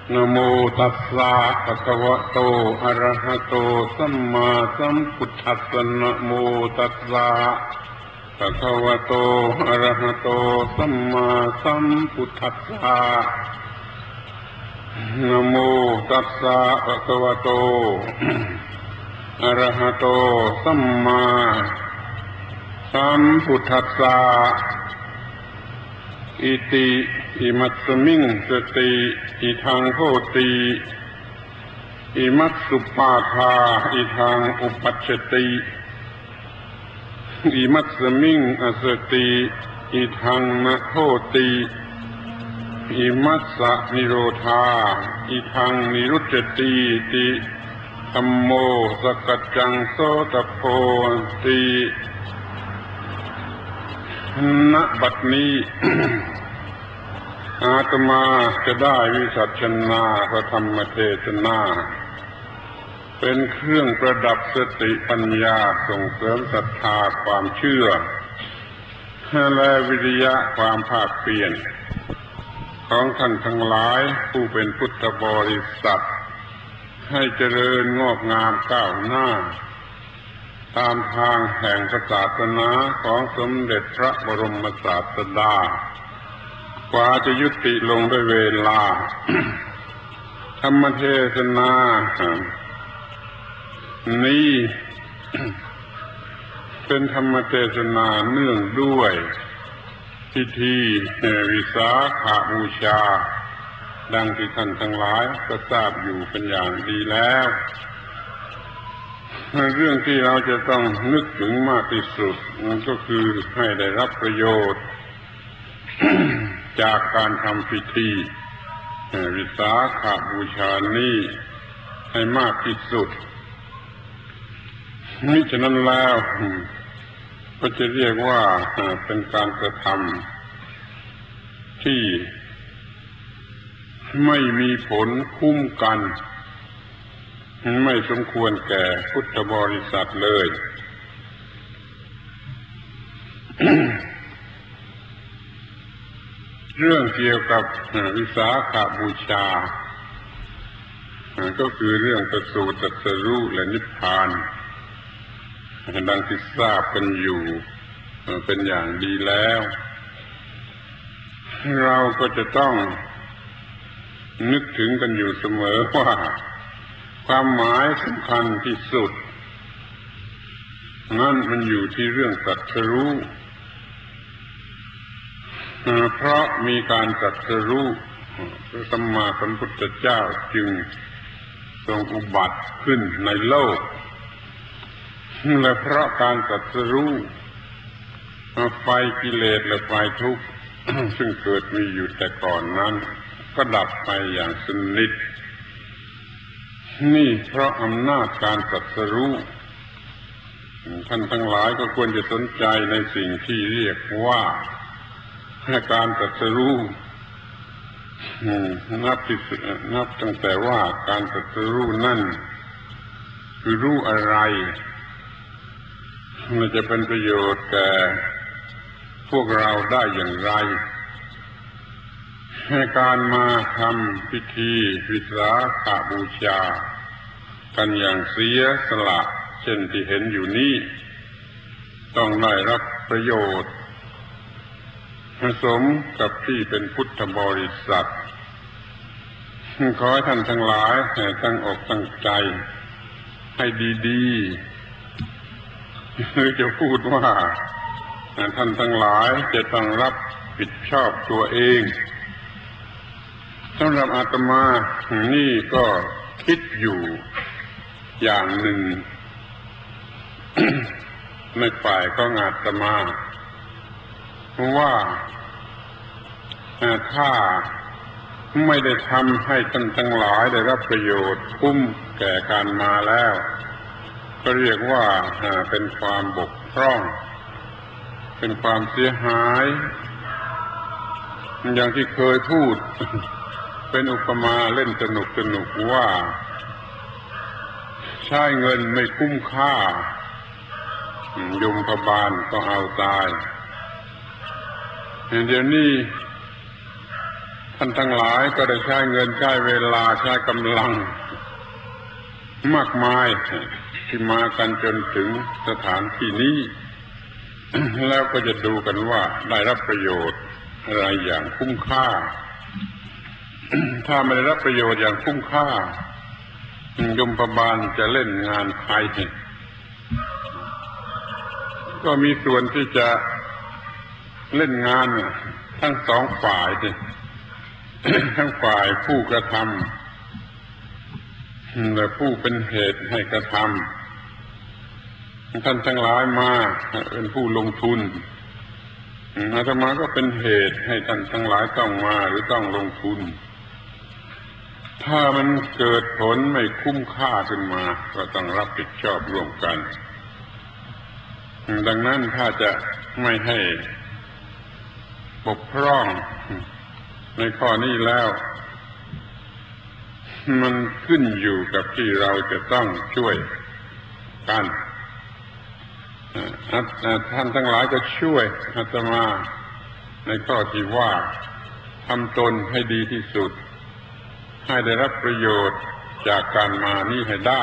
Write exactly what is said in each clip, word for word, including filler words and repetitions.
นะโมตัสสะภะคะวะโตอะระหะโตสัมมาสัมพุทธัสสะนะโมตัสสะภะคะวะโตอะระหะโตสัมมาสัมพุทธัสสะนะโมตัสสะภะคะวะโตอะระหะโตสัมมาสัมพุทธัสสะอิติอิมัสสมิงสติอิทังโหติอิมัสสุปาทาอิทังอุปัชชติอิมัสสมิงอสติอิทังนะโหติอิมัสสะนิโรธาอิทังนิรุจจติติธัมโมสกัจจังโสตโพติณบัดนี้ อาตมาจะได้วิสัชนาพระธรรมเทศนาเป็นเครื่องประดับสติปัญญาส่งเสริมศรัทธาความเชื่อและวิริยะความภาคเพียรของท่านทั้งหลายผู้เป็นพุทธบริษัทให้เจริญงอกงามก้าวหน้าตามทางแห่งศาสนาของสมเด็จพระบรมศาสดากว่าจะยุติลงด้วยเวลา ธรรมเทศนานี้ เป็นธรรมเทศนาเนื่องด้วยพิธีวิสาขบูชาดังที่ท่านทั้งหลายก็ทราบอยู่เป็นอย่างดีแล้วเรื่องที่เราจะต้องนึกถึงมากที่สุดนั่นก็คือให้ได้รับประโยชน์ จากการทำพิธีวิสาขบูชานี้ให้มากที่สุดมิฉะนั้นแล้วก็จะเรียกว่าเป็นการกระทำที่ไม่มีผลคุ้มกันไม่สมควรแก่พุทธบริษัทเลย เรื่องเกี่ยวกับวิสาขบูชาก็คือเรื่องประสูติตรัสรู้และนิพพานดังที่ทราบกันอยู่เป็นอย่างดีแล้วเราก็จะต้องนึกถึงกันอยู่เสมอว่าความหมายสำคัญที่สุดนั่นมันอยู่ที่เรื่องตรัสรู้เพราะมีการตรัสรู้พระสัมมาสัมพุทธเจ้าจึงทรงอุบัติขึ้นในโลกและเพราะการตรัสรู้ไฟกิเลสและไฟทุกข์ ซึ่งเกิดมีอยู่แต่ก่อนนั้นก็ดับไปอย่างสนิทนี่เพราะอำนาจการตรัสรู้ท่านทั้งหลายก็ควรจะสนใจในสิ่งที่เรียกว่าการตรัสรู้นับที่นับตั้งแต่ว่าการตรัสรู้นั่นคือรู้อะไรมันจะเป็นประโยชน์แก่พวกเราได้อย่างไรให้การมาทำพิธีวิสาขบูชากันอย่างเสียสละเช่นที่เห็นอยู่นี้ต้องได้รับประโยชน์สมกับที่เป็นพุทธบริษัทขอให้ท่านทั้งหลายตั้งอกตั้งใจให้ดีๆหรือจะพูดว่าท่านทั้งหลายจะต้องรับผิดชอบตัวเองสำหรับอาตมานี่ก็คิดอยู่อย่างหนึ่ง ในฝ่ายของอาตมาว่าถ้าไม่ได้ทำให้ท่านทั้งหลายได้รับประโยชน์คุ้มแก่การมาแล้วก็เรียกว่าเป็นความบกพร่องเป็นความเสียหายอย่างที่เคยพูด เป็นอุปมาเล่นสนุกสนุกว่าใช้เงินไม่คุ้มค่ายมพบาลก็เอาตายเดี๋ยวนี้ท่านทั้งหลายก็ได้ใช้เงินใช้เวลาใช้กำลังมากมายที่มากันจนถึงสถานที่นี้ แล้วก็จะดูกันว่าได้รับประโยชน์อะไรอย่างคุ้มค่า ถ้าไม่ได้รับประโยชน์อย่างคุ้มค่ายมบาลจะเล่นงานใครก็มีส่วนที่จะเล่นงานทั้งสองฝ่าย ทั้งฝ่ายผู้กระทำและผู้เป็นเหตุให้กระทำท่านทั้งหลายมาเป็นผู้ลงทุนอาตมาก็เป็นเหตุให้ท่านทั้งหลายต้องมาหรือต้องลงทุนถ้ามันเกิดผลไม่คุ้มค่าขึ้นมาก็ต้องรับผิดชอบร่วมกันดังนั้นถ้าจะไม่ให้บกพร่องในข้อนี้แล้วมันขึ้นอยู่กับที่เราจะต้องช่วยกันท่านทั้งหลายก็ช่วยอาตมาในข้อที่ว่าทำตนให้ดีที่สุดให้ได้รับประโยชน์จากการมานี้ให้ได้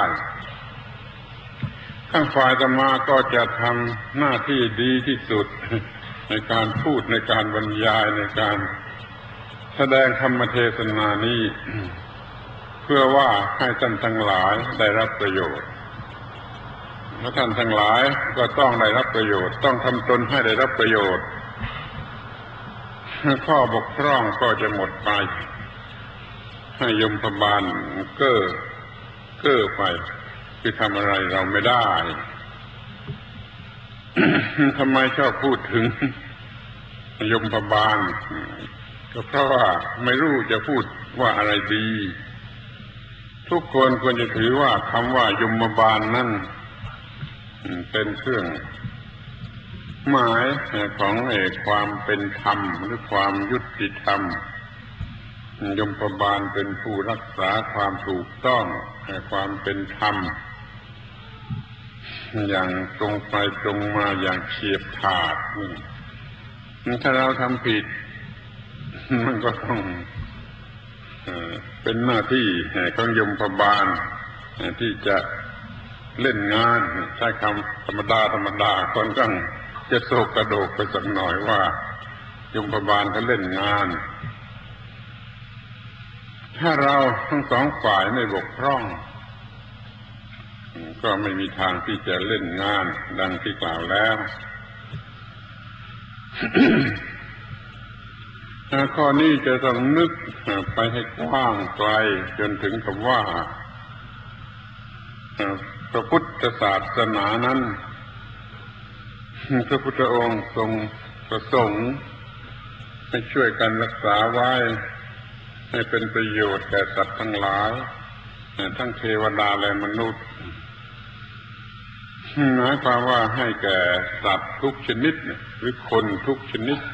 ข้างฝ่ายอาตมาก็จะทำหน้าที่ดีที่สุดในการพูดในการบรรยายในการแสดงธรรมเทศนานี้เพื่อว่าให้ท่านทั้งหลายได้รับประโยชน์และท่านทั้งหลายก็ต้องได้รับประโยชน์ต้องทำตนให้ได้รับประโยชน์ข้อบกพร่องก็จะหมดไปให้ยมพบาลเก้อเก้อไปคือทำอะไรเราไม่ได้ ทำไมชอบพูดถึงยมพบาลก็เพราะว่าไม่รู้จะพูดว่าอะไรดีทุกคนควรจะถือว่าคำว่ายมบาลนั่นเป็นเครื่องหมายของเอกความเป็นธรรมหรือความยุติธรรมยมบาลเป็นผู้รักษาความถูกต้องความเป็นธรรมอย่างตรงไปตรงมาอย่างเฉียบขาดนี่ถ้าเราทำผิดมันก็ต้องเป็นหน้าที่ของยมบาลที่จะเล่นงานใช้คำธรรมดาธรรมดาคนก็จะโศกกระโดกไปสักหน่อยว่ายมบาลเขาเล่นงานถ้าเราทั้งสองฝ่ายไม่บกพร่องก็ไม่มีทางที่จะเล่นงานดังที่กล่าวแล้ว ข้อนี้จะต้องนึกไปให้กว้างไกลจนถึงกับว่าพระพุทธศาสนานั้นพระพุทธองค์ทรงประสงค์ให้ช่วยกันรักษาไว้ให้เป็นประโยชน์แก่สัตว์ทั้งหลายทั้งเทวดาและมนุษย์หมายความว่าให้แก่สัตว์ทุกชนิดหรือคนทุกชนิด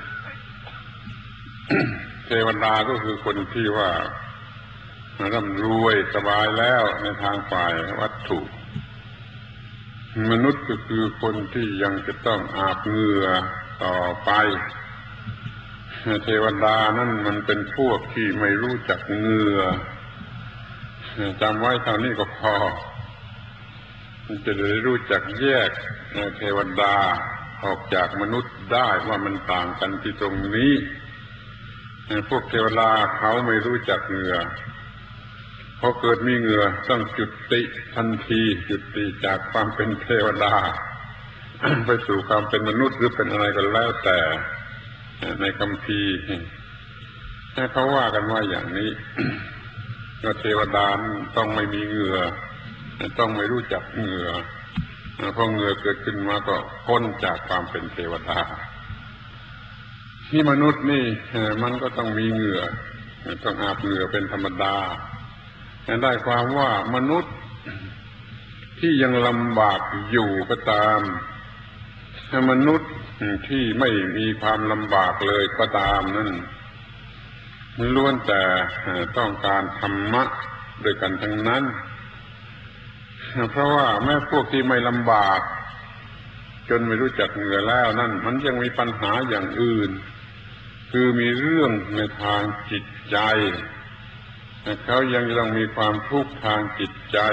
เทวดาก็คือคนที่ว่าร่ำรวยสบายแล้วในทางฝ่ายวัตถุมนุษย์ก็คือคนที่ยังจะต้องอาบเหงื่อต่อไปเทวดานั่นมันเป็นพวกที่ไม่รู้จักเหงื่อจำไว้เท่านี้ก็พอจะได้รู้จักแยกเทวดาออกจากมนุษย์ได้ว่ามันต่างกันที่ตรงนี้พวกเทวดาเขาไม่รู้จักเหงื่อพอเกิดมีเหงื่อต้องจุติทันทีจุติจากความเป็นเทวดา ไปสู่ความเป็นมนุษย์หรือเป็นอะไรก็แล้วแต่ในคัมภีร์ให้เขาว่ากันว่าอย่างนี้ ว่าเทวดาต้องไม่มีเหงื่อต้องไม่รู้จักเหงื่อพอเหงื่อเกิดขึ้นมาก็พ้นจากความเป็นเทวดาที่มนุษย์นี่มันก็ต้องมีเหงื่อต้องอาบเหงื่อเป็นธรรมดาแต่ได้ความว่ามนุษย์ที่ยังลำบากอยู่ก็ตามมนุษย์ที่ไม่มีความลำบากเลยก็ตามนั่นล้วนแต่ต้องการธรรมะด้วยกันทั้งนั้นเพราะว่าแม้พวกที่ไม่ลำบากจนไม่รู้จักเหงื่อแล้วนั่นมันยังมีปัญหาอย่างอื่นคือมีเรื่องในทางจิตใจเขายังต้องมีความทุกข์ทางจิตใจ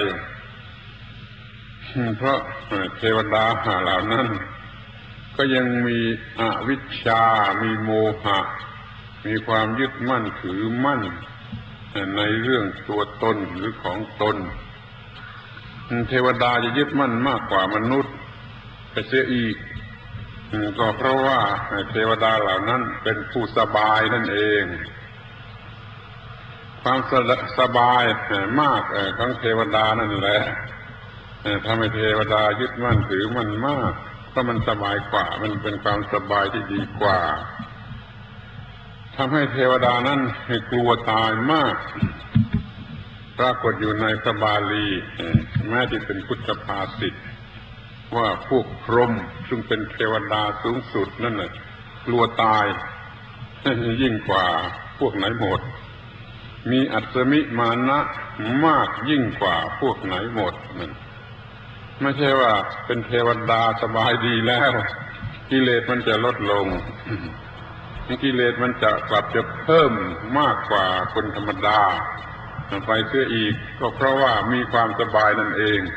เพราะเทวดาเหล่านั้นก็ยังมีอวิชชามีโมหะมีความยึดมั่นถือมั่นในเรื่องตัวตนหรือของตนเทวดาจะยึดมั่นมากกว่ามนุษย์ไปเสียอีกก็เพราะว่าเทวดาเหล่านั้นเป็นผู้สบายนั่นเองความสบายมากของเทวดานั่นแหละทำให้เทวดายึดมั่นถือมั่นมากเพราะมันสบายกว่ามันเป็นความสบายที่ดีกว่าทำให้เทวดานั้นกลัวตายมากปรากฏอยู่ในพระบาลีแม้ที่เป็นพุทธภาษิตว่าพวกพรหมซึ่งเป็นเทวดาสูงสุดนั่นน่ะกลัวตายยิ่งกว่าพวกไหนหมดมีอัศมิมานะมากยิ่งกว่าพวกไหนหมดนั่นไม่ใช่ว่าเป็นเทวดาสบายดีแล้วกิเลสมันจะลดลงกิเลสมันจะกลับจะเพิ่มมากกว่าคนธรรมดาไปเสียอีกก็เพราะว่ามีความสบายนั่นเอง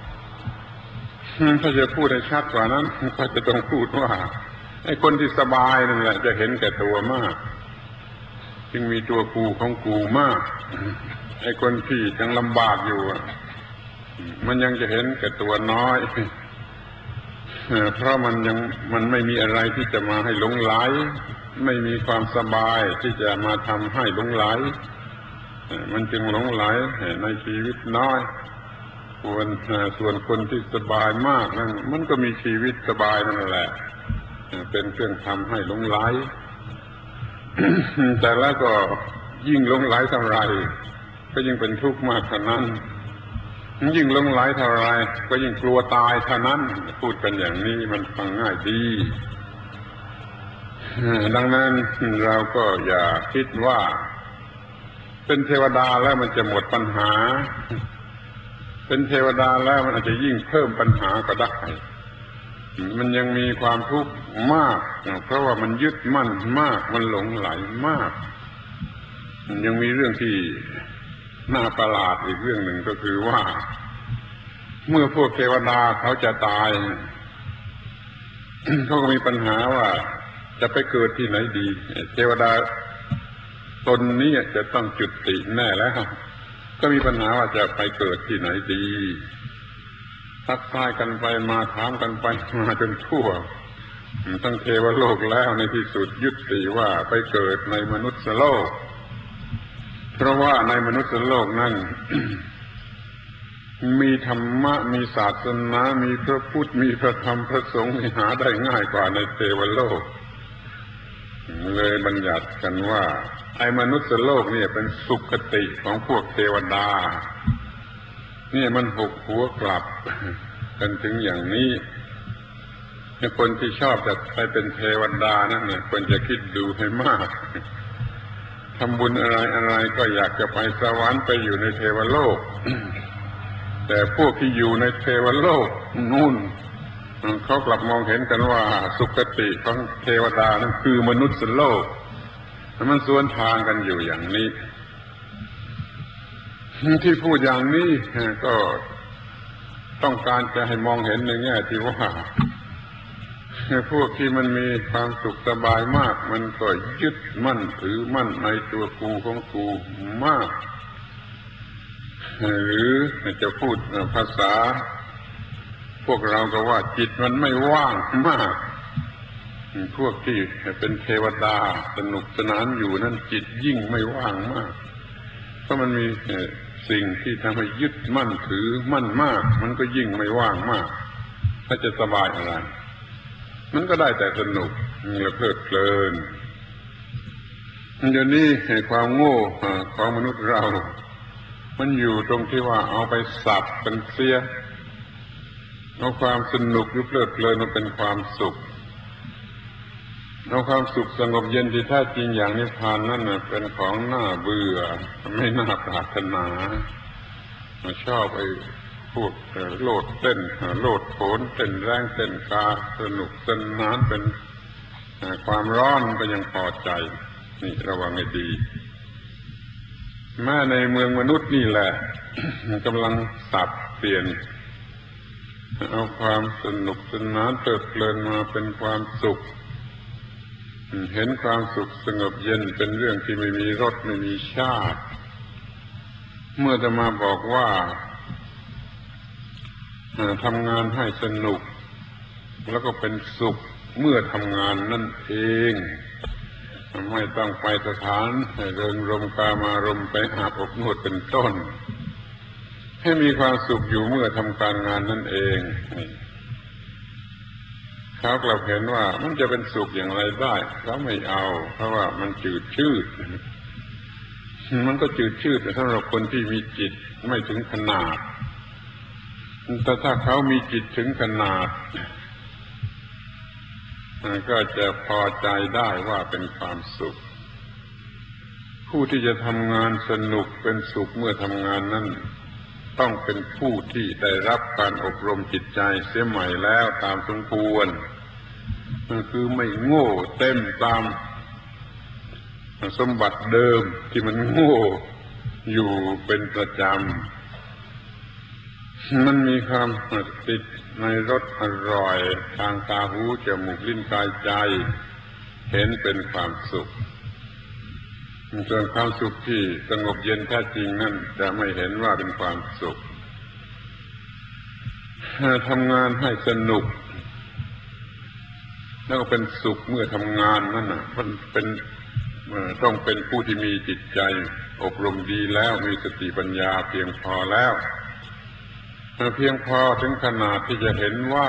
ถ้าจะพูดให้ชัดกว่านั้นก็จะต้องพูดว่าไอ้คนที่สบายนั่นแหละจะเห็นแก่ตัวมากจึงมีตัวกูของกูมากไอ้คนที่ยังลำบากอยู่มันยังจะเห็นแก่ตัวน้อยเพราะมันยังมันไม่มีอะไรที่จะมาให้หลงไหลไม่มีความสบายที่จะมาทำให้หลงไหลมันจึงหลงไหลในชีวิตน้อยส่วนส่วนคนที่สบายมากนั่นมันก็มีชีวิตสบายนั่นแหละเป็นเครื่องทำให้หลงไหล แต่แล้วก็ยิ่งหลงไหลเท่าไรก็ยิ่งเป็นทุกข์มากเท่านั้นยิ่งหลงไหลเท่าไรก็ยิ่งกลัวตายเท่านั้นพูดกันอย่างนี้มันฟังง่ายดีดังนั้นเราก็อย่าคิดว่าเป็นเทวดาแล้วมันจะหมดปัญหาเป็นเทวดาแล้วมันอาจจะยิ่งเพิ่มปัญหาก็ได้มันยังมีความทุกข์มากเพราะว่ามันยึดมั่นมากมันหลงไหลมากมันยังมีเรื่องที่น่าประหลาดอีกเรื่องหนึ่งก็คือว่าเมื่อพวกเทวดาเขาจะตาย เขาก็มีปัญหาว่าจะไปเกิดที่ไหนดีเทวดาตนนี้จะต้องจุติแน่แล้วก็มีปัญหาว่าจะไปเกิดที่ไหนดีทักทายกันไปมาถามกันไปมาจนทั่วทั้งเทวโลกแล้วในที่สุดยุติว่าไปเกิดในมนุษย์โลกเพราะว่าในมนุษย์โลกนั้น มีธรรมะมีศาสนามีพระพุทธมีพระธรรมพระสงฆ์หาได้ง่ายกว่าในเทวโลกเลยบัญญัติกันว่าไอ้มนุษย์โลกนี่เป็นสุคติของพวกเทวดานี่มันหกหัวกลับกันถึงอย่างนี้คนที่ชอบจะไปเป็นเทวดานั่นน่ะควรจะคิดดูให้มากทำบุญอะไรอะไรก็อยากจะไปสวรรค์ไปอยู่ในเทวโลกแต่พวกที่อยู่ในเทวโลกนู่นเขากลับมองเห็นกันว่าสุคติของเทวดานั่นคือมนุษย์โลกมันสวนทางกันอยู่อย่างนี้ที่พูดอย่างนี้ก็ต้องการจะให้มองเห็นในแง่ที่ว่าพวกที่มันมีความสุขสบายมากมันก็ยึดมั่นถือมั่นในตัวกูของกูมากหรือจะพูดภาษาพวกเราก็ว่าจิตมันไม่ว่างมากพวกที่เป็นเทวดาสนุกสนานอยู่นั่นจิตยิ่งไม่ว่างมากเพราะมันมีสิ่งที่ทำให้ยึดมั่นถือมั่นมากมันก็ยิ่งไม่ว่างมากถ้าจะสบายอะไรมันก็ได้แต่สนุกและเพลิดเพลินเดี๋ยวนี้ความโง่ของมนุษย์เรามันอยู่ตรงที่ว่าเอาไปสับกันเสียเอาความสนุกหรือเพลิดเพลินมาเป็นความสุขเอาความสุขสงบเย็นที่แท้จริงอย่างนิพพานนั่นเป็นของน่าเบื่อไม่น่าปรารถนาชอบไอ้พวกโลดเต้นโลดโผนเต้นแรงเต้นกาสนุกสนานเป็นความร้อนก็ยังพอใจนี่ระวังให้ดีแม้ในเมืองมนุษย์นี่แหละ กำลังสับเปลี่ยนเอาความสนุกสนานเพลิดเพลินมาเป็นความสุขเห็นความสุขสงบเย็นเป็นเรื่องที่ไม่มีรสไม่มีชาติเมื่อจะมาบอกว่าทำงานให้สนุกแล้วก็เป็นสุขเมื่อทำงานนั่นเองไม่ต้องไปสถานเริงรมย์กามารมณ์ไปอาบอบนวดเป็นต้นให้มีความสุขอยู่เมื่อทำการงานนั่นเองเขากลับเห็นว่ามันจะเป็นสุขอย่างไรได้เขาไม่เอาเพราะว่ามันจืดชืดมันก็จืดชืดแต่สำหรับคนที่มีจิตไม่ถึงขนาดแต่ถ้าเขามีจิตถึงขนาดก็จะพอใจได้ว่าเป็นความสุขผู้ที่จะทำงานสนุกเป็นสุขเมื่อทำงานนั้นต้องเป็นผู้ที่ได้รับการอบรมจิตใจเสียใหม่แล้วตามสมควรคือไม่โง่เต็มตามสมบัติเดิมที่มันโง่อยู่เป็นประจำมันมีความติดในรสอร่อยทางตาหูจมูกลิ้นกายใจเห็นเป็นความสุขส่วนความสุขที่สงบเย็นแท้จริงนั่นจะไม่เห็นว่าเป็นความสุขทำงานให้สนุกแล้วก็เป็นสุขเมื่อทำงานนั่นน่ะมันเป็นต้องเป็นผู้ที่มีจิตใจอบรมดีแล้วมีสติปัญญาเพียงพอแล้วเพียงพอถึงขนาดที่จะเห็นว่า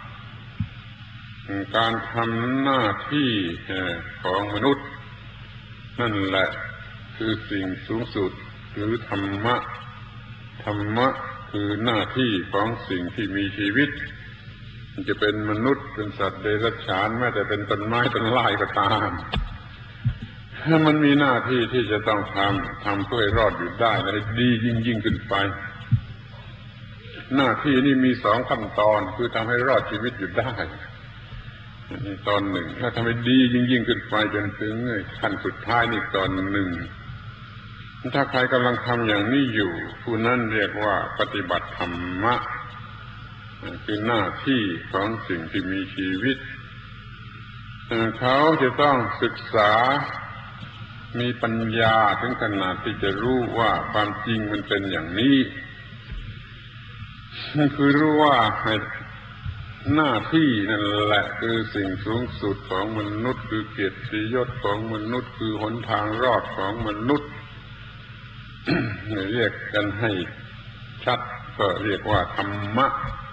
การทำหน้าที่ของมนุษย์นั่นแหละคือสิ่งสูงสุดหรือธรรมะธรรมะคือหน้าที่ของสิ่งที่มีชีวิตมันจะเป็นมนุษย์เป็นสัตว์เดรัจฉานแม้แต่เป็นต้นไม้ต้นไม้ก็ตามมันมีหน้าที่ที่จะต้องทำทำเพื่อให้รอดอยู่ได้และดียิ่งยิ่งขึ้นไปหน้าที่นี่มีสองขั้นตอนคือทำให้รอดชีวิตอยู่ได้นี่ตอนหนึ่งถ้าทำให้ดียิ่งยิ่งขึ้นไปจนถึงขั้นสุดท้ายนี่ตอนหนึ่งถ้าใครกำลังทำอย่างนี้อยู่ผู้นั้นเรียกว่าปฏิบัติธรรมะคือหน้าที่ของสิ่งที่มีชีวิตเขาจะต้องศึกษามีปัญญาถึงขนาดที่จะรู้ว่าความจริงมันเป็นอย่างนี้คือรู้ว่าหน้าที่นั่นแหละคือสิ่งสูงสุดของมนุษย์คือเกียรติยศของมนุษย์คือหนทางรอดของมนุษย์ เรียกกันให้ชัดก็เรียกว่าธรรมะ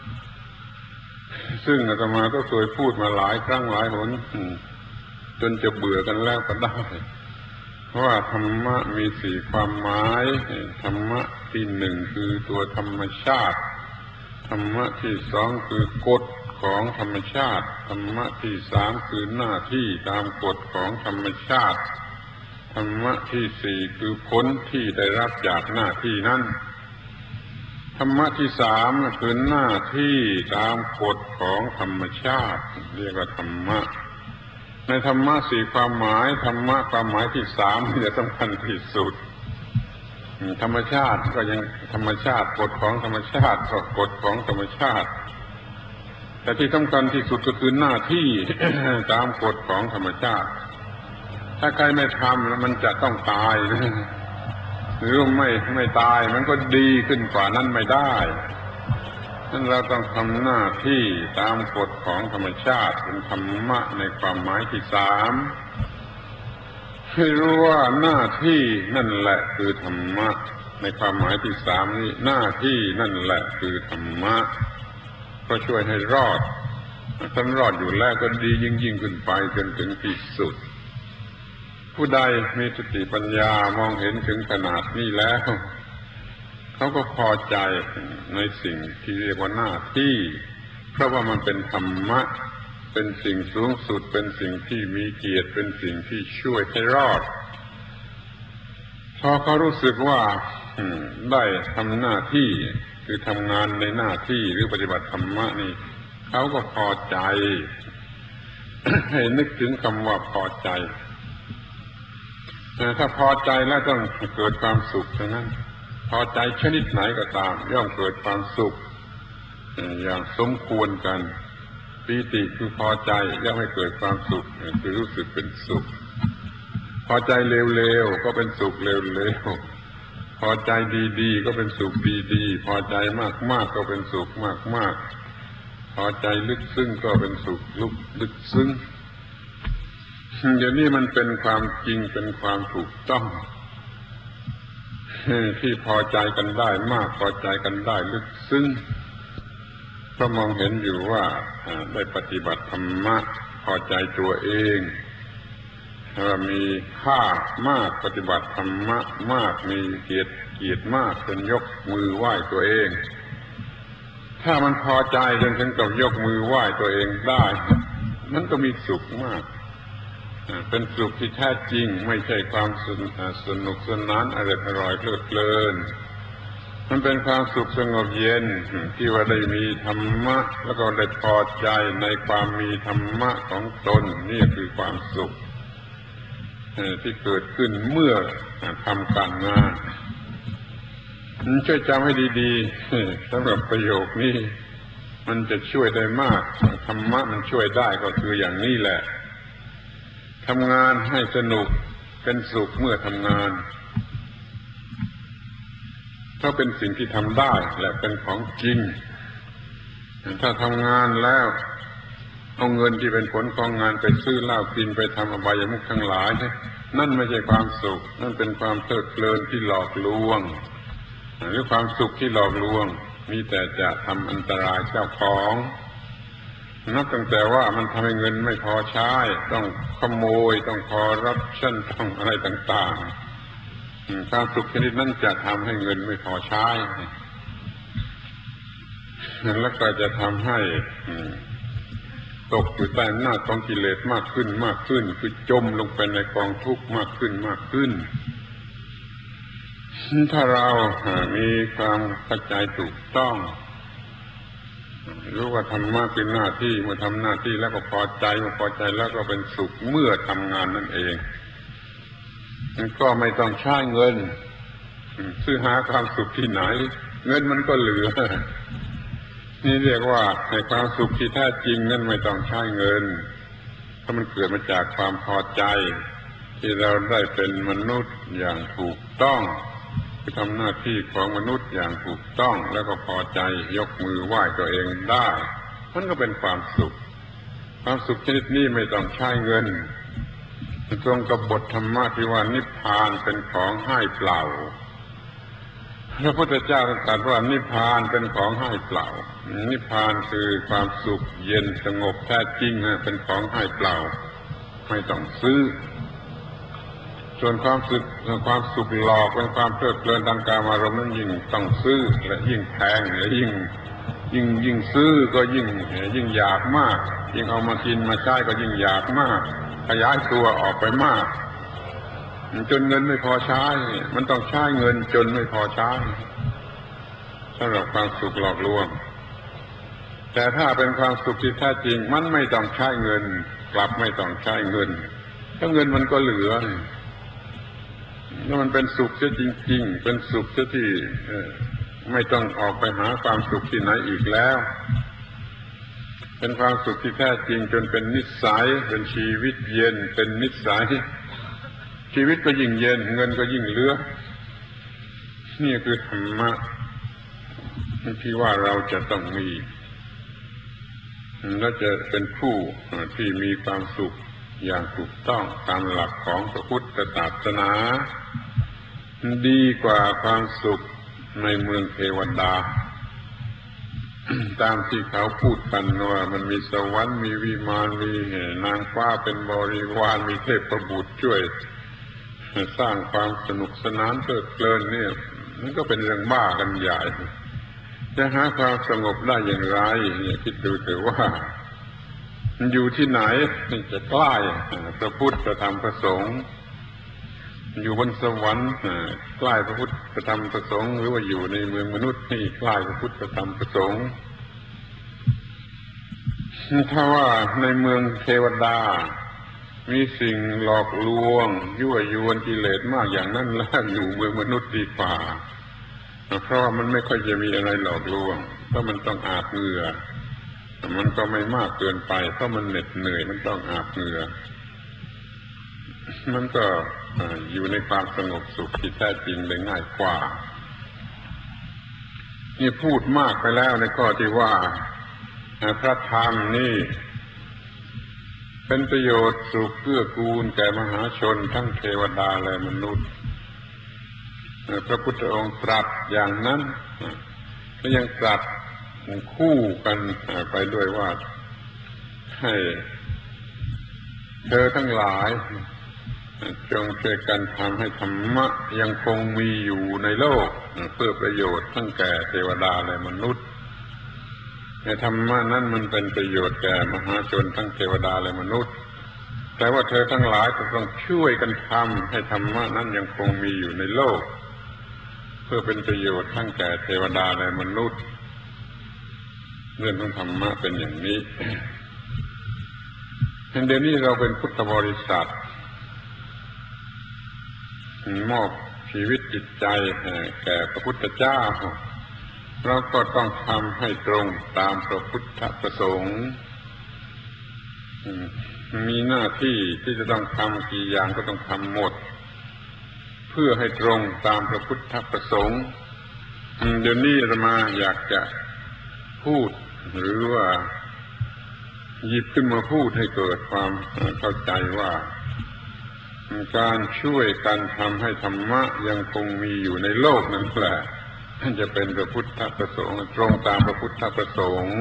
ซึ่งอาตมาก็เคยพูดมาหลายครั้งหลายหนจนจะเบื่อกันแล้วก็ได้เพราะว่าธรรมะมีสี่ความหมายธรรมะที่หนึ่งคือตัวธรรมชาติธรรมะที่สองคือกฎของธรรมชาติธรรมะที่สามคือหน้าที่ตามกฎของธรรมชาติธรรมะที่สี่คือผลที่ได้รับจากหน้าที่นั้นธรรมะที่สามคือหน้าที่ตามกฎของธรรมชาติเรียกว่าธรรมะในธรรมะสี่ความหมายธรรมะความหมายที่สามเนี่ยสำคัญที่สุดธรรมชาติก็ยังธรรมชาติกฎของธรรมชาติก็กฎของธรรมชาติแต่ที่สำคัญที่สุดก็คือหน้าที่ ตามกฎของธรรมชาติถ้าใครไม่ทำแล้วมันจะต้องตายหรือไม่ไม่ตายมันก็ดีขึ้นกว่านั้นไม่ได้นั้นเราต้องทำหน้าที่ตามกฎของธรรมชาติเป็นธรรมะในความหมายที่สามให้รู้ว่าหน้าที่นั่นแหละคือธรรมะในความหมายที่สามนี้หน้าที่นั่นแหละคือธรรมะก็ช่วยให้รอดถ้ารอดอยู่แล้วก็ดียิ่งยิ่งขึ้นไปจนถึงที่สุดผู้ใดมีสติปัญญามองเห็นถึงขนาดนี้แล้วเขาก็พอใจในสิ่งที่เรียกว่าหน้าที่เพราะว่ามันเป็นธรรมะเป็นสิ่งสูงสุดเป็นสิ่งที่มีเกียรติเป็นสิ่งที่ช่วยให้รอดพอเขารู้สึกว่าได้ทำหน้าที่คือทำงานในหน้าที่หรือปฏิบัติธรรมะนี่เขาก็พอใจให้นึกถึงคำว่าพอใจถ้าพอใจแล้วต้องเกิดความสุขทั้งนั้นพอใจชนิดไหนก็ตามย่อมเกิดความสุขอย่างสมควรกันปีติคือพอใจย่อมให้เกิดความสุขคือรู้สึกเป็นสุขพอใจเร็วๆก็เป็นสุขเร็วๆพอใจดีๆก็เป็นสุขดีๆพอใจมากๆก็เป็นสุขมากๆพอใจลึกซึ้งก็เป็นสุขลึกซึ้งอย่างนี้มันเป็นความจริงเป็นความถูกต้องที่พอใจกันได้มากพอใจกันได้ลึกซึ้งเพราะมองเห็นอยู่ว่าได้ปฏิบัติธรรมะพอใจตัวเองว่ามีค่ามากปฏิบัติธรรมะมากมีเกียรติเกียรติมากจนยกมือไหว้ตัวเองถ้ามันพอใจจนถึงกับยกมือไหว้ตัวเองได้มันก็มีสุขมากเป็นสุขที่แท้จริงไม่ใช่ความสนุกสนานอร่อยอร่อยเพลิดเพลินมันเป็นความสุขสงบเย็นที่ว่าได้มีธรรมะแล้วก็ได้พอใจในความมีธรรมะของตนนี่คือความสุขที่เกิดขึ้นเมื่อทำการงานช่วยจำให้ดีๆสำหรับประโยคนี้มันจะช่วยได้มากธรรมะมันช่วยได้ก็คืออย่างนี้แหละทำงานให้สนุกเป็นสุขเมื่อทำงานเพราะเป็นสิ่งที่ทำได้และเป็นของจริงถ้าทำงานแล้วเอาเงินที่เป็นผลของงานไปซื้อเหล้ากินไปทำอบายมุขทั้งหลายนั่นไม่ใช่ความสุขนั่นเป็นความเพลิดเพลินที่หลอกลวงหรือความสุขที่หลอกลวงมีแต่จะทำอันตรายเจ้าของนับตั้งแต่ว่ามันทำให้เงินไม่พอใช้ต้องขโมยต้องคอร์รัปชันต้องอะไรต่างๆความสุขชนิดนั้นจะทำให้เงินไม่พอใช้แล้วก็จะทำให้ตกอยู่ใต้อำนาจของกิเลสมากขึ้นมากขึ้นคือจมลงไปในกองทุกข์มากขึ้นมากขึ้นถ้าเรามีความเข้าใจถูกต้องรู้ว่าธรรมะเป็นหน้าที่เมื่อทำหน้าที่แล้วก็พอใจเมื่อพอใจแล้วก็เป็นสุขเมื่อทำงานนั่นเองก็ไม่ต้องใช้เงินซื้อหาความสุขที่ไหนเงินมันก็เหลือนี่เรียกว่าในความสุขที่แท้จริงนั้นไม่ต้องใช้เงินเพราะมันเกิดมาจากความพอใจที่เราได้เป็นมนุษย์อย่างถูกต้องคือทำหน้าที่ของมนุษย์อย่างถูกต้องแล้วก็พอใจยกมือไหว้ตัวเองได้มันก็เป็นความสุขความสุขชนิดนี้ไม่ต้องใช้เงินตรงกับบทธรรมะที่ว่านิพพานเป็นของให้เปล่าพระพุทธเจ้าตรัสว่านิพพานเป็นของให้เปล่านิพพานคือความสุขเย็นสงบแท้จริงนะเป็นของให้เปล่าไม่ต้องซื้อส่วนความสุขความสุขหลอกเป็นความเพลิดเพลินทางกามารมณ์นั้นยิ่งต้องซื้อและยิ่งแพงและยิ่งยิ่งยิ่งซื้อก็ยิ่งยิ่งอยากมากยิ่งเอามากินมาใช้ก็ยิ่งอยากมากขยายตัวออกไปมากจนเงินไม่พอใช้มันต้องใช้เงินจนไม่พอใช้สำหรับความสุขหลอกลวงแต่ถ้าเป็นความสุขที่แท้จริงมันไม่ต้องใช้เงินกลับไม่ต้องใช้เงินถ้าเงินมันก็เหลือแล้วมันเป็นสุขเสียจริงๆเป็นสุขเสียที่ไม่ต้องออกไปหาความสุขที่ไหนอีกแล้วเป็นความสุขที่แท้จริงจนเป็นนิสัยเป็นชีวิตเย็นเป็นนิสัยชีวิตก็ยิ่งเย็นเงินก็ยิ่งเหลือนี่คือธรรมะที่ว่าเราจะต้องมีและจะเป็นผู้ที่มีความสุขอย่างถูกต้องตามหลักของพระพุทธศาสนาดีกว่าความสุขในเมืองเทวดาตามที่เขาพูดกันว่ามันมีสวรรค์มีวิมานมีนางฟ้าเป็นบริวารมีเทพบุตรช่วยสร้างความสนุกสนานเพลิดเพลินเนี่ยมันก็เป็นเรื่องบ้ากันใหญ่จะหาความสงบได้อย่างไรเนี่ยคิดดูเถอะว่ามันอยู่ที่ไหนจะใกล้พระพุทธพระธรรมพระสงฆ์อยู่บนสวรรค์ใกล้พระพุทธพระธรรมพระสงฆ์หรือว่าอยู่ในเมืองมนุษย์นี่ใกล้พระพุทธพระธรรมพระสงฆ์ถ้าว่าในเมืองเทวดามีสิ่งหลอกลวงยั่วยวนกิเลสมากอย่างนั้นแล้วอยู่เมืองมนุษย์ดีกว่าเพราะมันไม่ค่อยจะมีอะไรหลอกลวงเพราะมันต้องอาบเหงื่อมันก็ไม่มากเกินไปเพราะมันเหน็ดเหนื่อยมันต้องอาบเหงื่อมันก็อยู่ในความสงบสุขที่แท้จริงได้ง่ายกว่านี่พูดมากไปแล้วในข้อที่ว่าพระธรรมนี่เป็นประโยชน์สุขเกื้อกูลแก่มหาชนทั้งเทวดาและมนุษย์พระพุทธองค์ตรัสอย่างนั้นและยังตรัสคู่กันไปด้วยว่าให้เธอทั้งหลายจงช่วยกันทำให้ธรรมะยังคงมีอยู่ในโลกเพื่อประโยชน์ทั้งแก่เทวดาและมนุษย์ในธรรมะนั้นมันเป็นประโยชน์แก่มหาชนทั้งเทวดาและมนุษย์แต่ว่าเธอทั้งหลายจะต้องช่วยกันทำให้ธรรมะนั้นยังคงมีอยู่ในโลกเพื่อเป็นประโยชน์ทั้งแก่เทวดาและมนุษย์เรื่องของธรรมะเป็นอย่างนี้เดี๋ยวนี้เราเป็นพุทธบริษัทมอบชีวิตจิตใจแก่พระพุทธเจ้าเราก็ต้องทำให้ตรงตามพระพุทธประสงค์มีหน้าที่ที่จะต้องทำกี่อย่างก็ต้องทำหมดเพื่อให้ตรงตามพระพุทธประสงค์เดี๋ยวนี้อาตมาอยากจะพูดหรือว่าหยิบขึ้นมาพูดให้เกิดความเข้าใจว่าการช่วยกันทำให้ธรรมะยังคงมีอยู่ในโลกนั่นแหละจะเป็นพระพุทธประสงค์ตรงตามพระพุทธประสงค์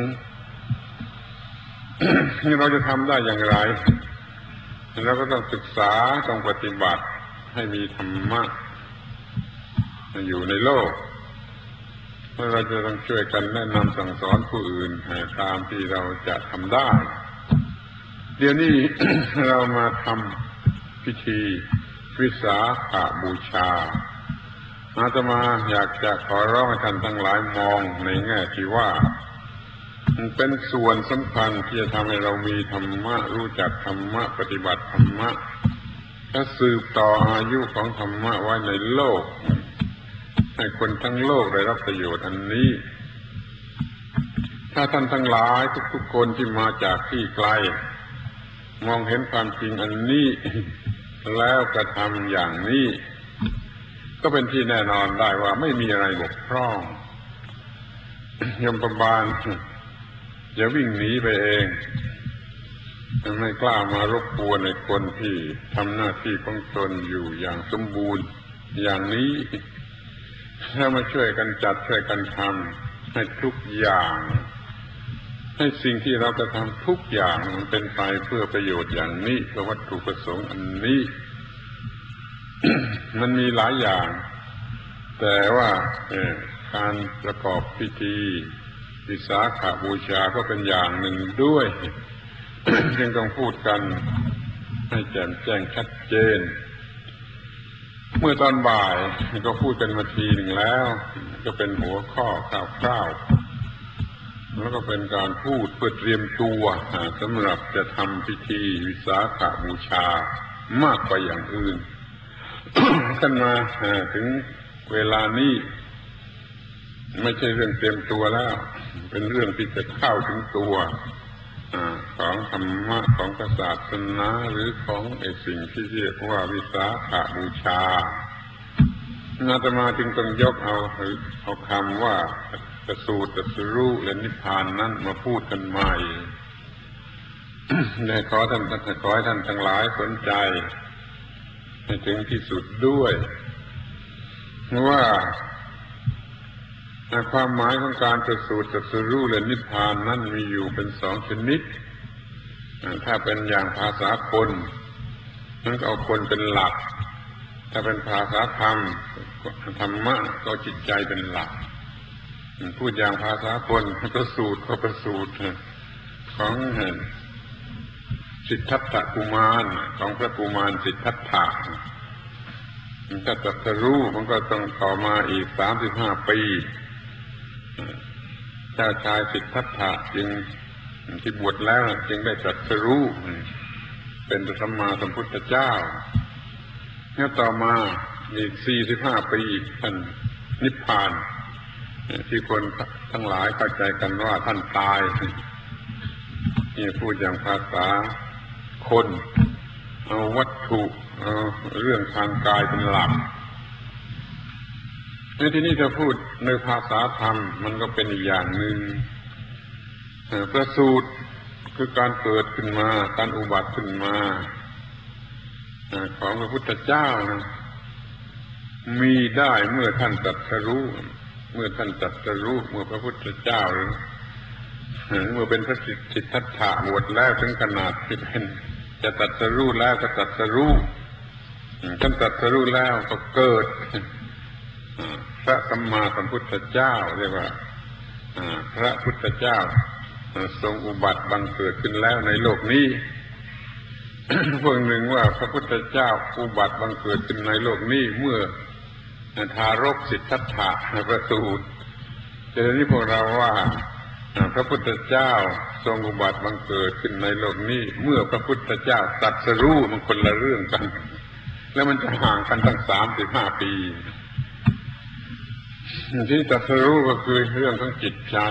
นี่เราจะทำได้อย่างไรเราก็ต้องศึกษาต้องปฏิบัติให้มีธรรมะอยู่ในโลกเราจะต้องช่วยกันแนะนำสั่งสอนผู้อื่นตามที่เราจะทำได้เดี๋ยวนี้ เรามาทำพิธีวิสาขบูชาอาตมาอยากจะขอร้องให้ท่านทั้งหลายมองในแง่ที่ว่ามันเป็นส่วนสำคัญที่จะทำให้เรามีธรรมะรู้จักธรรมะปฏิบัติธรรมะและสืบต่ออายุของธรรมะไว้ในโลกให้คนทั้งโลกได้รับประโยชน์อันนี้ถ้าท่านทั้งหลายทุกๆคนที่มาจากที่ไกลมองเห็นความจริงอันนี้แล้วกระทำอย่างนี้ก็เป็นที่แน่นอนได้ว่าไม่มีอะไรบกพร่องยมบาลอย่าวิ่งหนีไปเองไม่กล้ามารบกวนในคนที่ทำหน้าที่ของตนอยู่อย่างสมบูรณ์อย่างนี้ถ้ามาช่วยกันจัดช่วยกันทำให้ทุกอย่างให้สิ่งที่เราจะทำทุกอย่างมันเป็นไปเพื่อประโยชน์อย่างนี้เพื่อวัตถุประสงค์อันนี้ มันมีหลายอย่างแต่ว่าการประกอบพิธีวิสาขบูชาก็เป็นอย่างหนึ่งด้วย จึงต้องพูดกันให้แจ่มแจ้งชัดเจนเมื่อตอนบ่ายก็พูดกันมาทีหนึ่งแล้วก็เป็นหัวข้อคร่าวๆแล้วก็เป็นการพูดเพื่อเตรียมตัวสำหรับจะทำพิธีวิสาขบูชามากกว่าอย่างอื่น ขึ้นมาถึงเวลานี้ไม่ใช่เรื่องเตรียมตัวแล้วเป็นเรื่องที่จะเข้าถึงตัวของธรรมะของศาสนาหรือของไอ้สิ่งที่เรียกว่าวิสาขบูชาอาตมาจึงต้องยกเอาเอาคำว่าประสูติตรัสรู้และนิพพานนั้นมาพูดกันใหม่ ได้ขอท่านขอให้ท่านทั้งหลายสนใจให้ถึงที่สุดด้วยว่าความหมายของการประสูติตรัสรู้และนิพพานนั้นมีอยู่เป็นสองชนิดถ้าเป็นอย่างภาษาคนนั้นก็เอาคนเป็นหลักถ้าเป็นภาษาธรรมธรรมะก็จิตใจเป็นหลักพูดอย่างภาษาคนประสูติก็ประสูติของสิทธัตถกุมารของพระกุมารสิทธัตถะถ้าตรัสรู้มันก็ต้องต่อมาอีกสามสิบห้าปีเจ้าชายสิทธัตถะจึงที่บวชแล้วจึงได้ตรัสรู้เป็นพระสัมมาสัมพุทธเจ้าแล้วต่อมาอีกสี่สิบห้าปีท่านนิพพานที่คนทั้งหลายเข้าใจกันว่าท่านตายนี่พูดอย่างภาษาคนเอาวัตถุเอาเรื่องทางกายเป็นหลักในที่นี้จะพูดในภาษาธรรมมันก็เป็นอีกอย่างหนึ่งประสูติคือการเกิดขึ้นมาการอุบัติขึ้นมาของพระพุทธเจ้านะมีได้เมื่อท่านตรัสรู้เมื่อท่านตรัสรู้เมื่อพระพุทธเจ้าหรือเมื่อเป็นพระสิทธัตถะบวชแล้วถึงขนาดที่เป็นจะตรัสรู้แล้วก็ตรัสรู้ท่านตรัสรู้แล้วก็เกิดพระสัมมาสัมพุทธเจ้าเรียกว่าพระพุทธเจ้าทรงอุบัติบังเกิดขึ้นแล้วในโลกนี้พวกหนึ่งว่าพระพุทธเจ้าอุบัติบังเกิดขึ้นในโลกนี้เมื่อทารกสิทธัตถะประสูติแต่นี้พวกเราว่าพระพุทธเจ้าทรงอุบัติบังเกิดขึ้นในโลกนี้เมื่อพระพุทธเจ้าตรัสรู้มันคนละเรื่องกันแล้วมันจะห่างกันตั้งสามสิบห้าปีที่ตรัสรู้ก็คือเรื่องของจิตใจ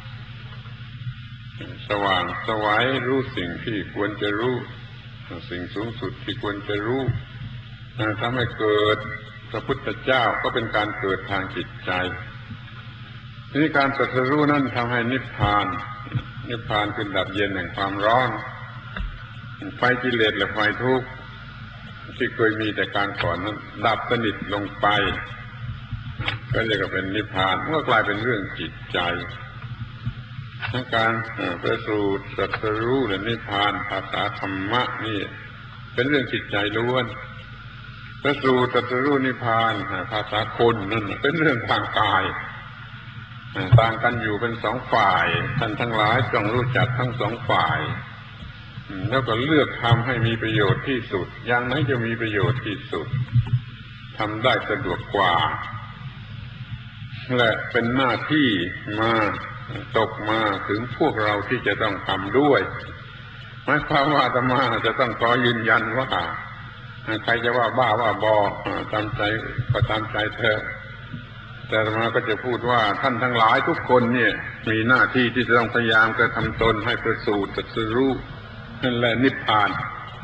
สว่างไสวรู้สิ่งที่ควรจะรู้สิ่งสูงสุดที่ควรจะรู้ทำให้เกิดพระพุทธเจ้าก็เป็นการเกิดทางจิตใจทีนี้การตรัสรู้นั้นทำให้นิพพานนิพพานคือดับเย็นแห่งความร้อนไฟกิเลสและไฟทุกข์ที่เคยมีแต่การก่อนนั้นดับสนิทลงไปก็เรียกว่าเป็นนิพพานเมื่อกลายเป็นเรื่องจิตใจทั้งการประสูติตรัสรู้และนิพพานภาษาธรรมะนี่เป็นเรื่องจิตใจล้วนประสูติตรัสรู้นิพพานภาษาคนนั่นเป็นเรื่องทางกายต่างกันอยู่เป็นสองฝ่ายท่านทั้งหลายต้องรู้จักทั้งสองฝ่ายแล้วก็เลือกทำให้มีประโยชน์ที่สุดอย่างไหนจะมีประโยชน์ที่สุดทำได้สะดวกกว่าและเป็นหน้าที่มาตกมาถึงพวกเราที่จะต้องทำด้วยหมายความว่าอาตมาจะต้องขอยืนยันว่าใครจะว่าบ้าว่าบอตามใจก็ตามใจเธอแต่อาตมาก็จะพูดว่าท่านทั้งหลายทุกคนเนี่ยมีหน้าที่ที่จะต้องพยายามกระทำตนให้ประสูติตรัสรู้นั่นแหละนิพพาน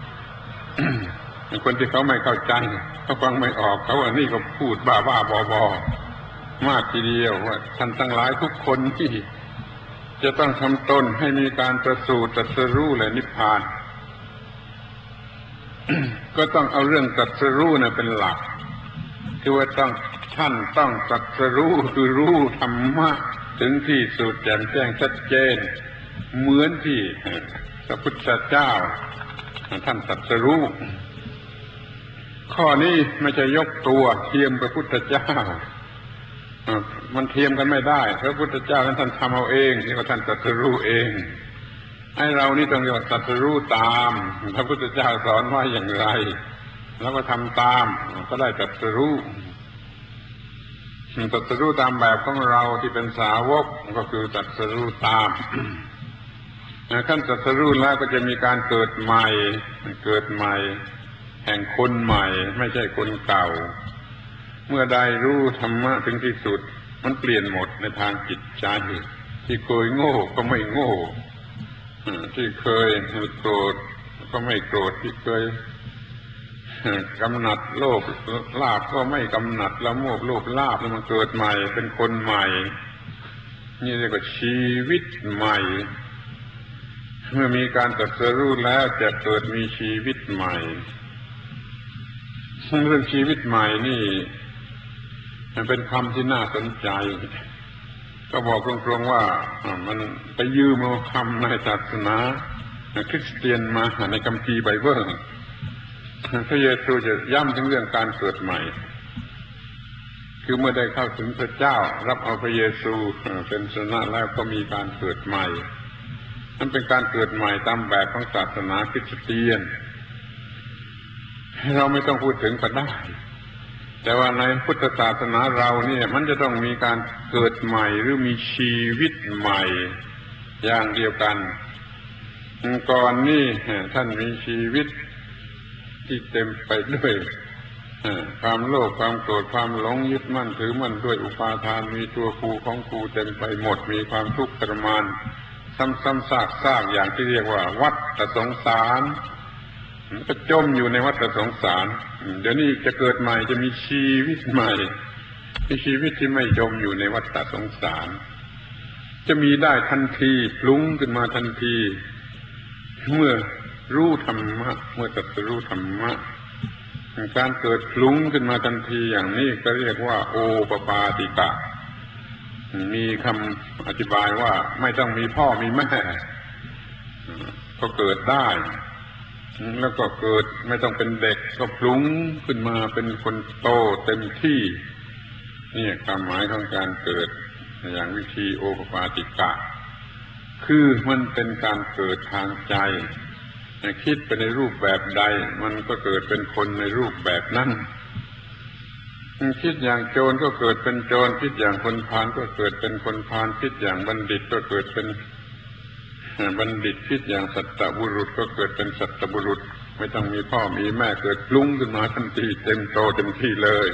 คนที่เขาไม่เข้าใจเขาฟังไม่ออกเขาว่านี่ก็พูดบ้าบ้าบอบอมากทีเดียวว่าท่านทั้งหลายทุกคนที่จะต้องทำตนให้มีการประสูติตรัสรู้และนิพพาน ก็ต้องเอาเรื่องตรัสรู้น่ะเป็นหลักคือว่าต้องท่านต้องตรัสรู้คือรู้ธรรมะถึงที่สุดแจ่มแจ้งชัดเจนเหมือนที่พระพุทธเจ้าท่านตรัสรู้ข้อนี้ไม่ใช่ยกตัวเทียมพระพุทธเจ้ามันเทียมกันไม่ได้พระพุทธเจ้านั้นท่านทำเอาเองนี่ว่าท่านตรัสรู้เองให้เรานี่ต้องตรัสรู้ตามพระพุทธเจ้าสอนว่าอย่างไรแล้วก็ทำตามก็ได้ตรัสรู้ตรัสรู้ตามแบบของเราที่เป็นสาวกก็คือตรัสรู้ตามขั้นตรัสรู้แล้วก็จะมีการเกิดใหม่เกิดใหม่แห่งคนใหม่ไม่ใช่คนเก่าเมื่อได้รู้ธรรมะถึงที่สุดมันเปลี่ยนหมดในทางจิตใจที่เคยโง่ก็ไม่โง่ที่เคยโกรธก็ไม่โกรธที่เคยกำหนัดโลภลาภก็ไม่กำหนัดละโมบโลภลาภแล้วมันเกิดใหม่เป็นคนใหม่นี่เรียกว่าชีวิตใหม่เมื่อมีการตรัสรู้แล้วจะเกิดมีชีวิตใหม่เรื่องชีวิตใหม่นี่มันเป็นคำที่น่าสนใจก็บอกตรงๆว่ามันไปยืมเอาคำในศาสนาคริสเตียนมาในคัมภีร์ไบเบิลพระเยซูจะย้ำถึงเรื่องการเกิดใหม่คือเมื่อได้เข้าถึงพระเจ้ารับเอาพระเยซูเป็นศาสนาแล้วก็มีการเกิดใหม่นั่นเป็นการเกิดใหม่ตามแบบของศาสนาคริสเตียนเราไม่ต้องพูดถึงก็ได้แต่ว่าในพุทธศาสนาเราเนี่ยมันจะต้องมีการเกิดใหม่หรือมีชีวิตใหม่อย่างเดียวกันก่อนนี่ท่านมีชีวิตที่เต็มไปด้วยความโลภความโกรธความหลงยึดมั่นถือมั่นด้วยอุปาทานมีตัวกูของกูเต็มไปหมดมีความทุกข์ทรมานซ้ำๆซากๆอย่างที่เรียกว่าวัฏสงสารก็จมอยู่ในวัฏสงสารเดี๋ยวนี้จะเกิดใหม่จะมีชีวิตใหม่มีชีวิตที่ไม่จมอยู่ในวัฏสงสารจะมีได้ทันทีพลุ้งขึ้นมาทันทีเมื่อรู้ธรรมะเมื่อตรัสรู้ธรรมะการเกิดพลุ้งขึ้นมาทันทีอย่างนี้ก็เรียกว่าโอปปาติกะมีคำอธิบายว่าไม่ต้องมีพ่อมีแม่ก็เกิดได้แล้วก็เกิดไม่ต้องเป็นเด็กก็พลุ้งขึ้นมาเป็นคนโตเต็มที่นี่ความหมายของการเกิดอย่างวิธีโอปปาติกะคือมันเป็นการเกิดทางใจคิดไปในรูปแบบใดมันก็เกิดเป็นคนในรูปแบบนั้นคิดอย่างโจรก็เกิดเป็นโจรคิดอย่างคนพาลก็เกิดเป็นคนพาลคิดอย่างบัณฑิตก็เกิดเป็นบัณฑิตคิดอย่างสัตตบุรุษก็เกิดเป็นสัตตบุรุษไม่ต้องมีพ่อมีแม่เกิดพลุ้งขึ้นมาทันทีเต็มโตเต็มที่เลย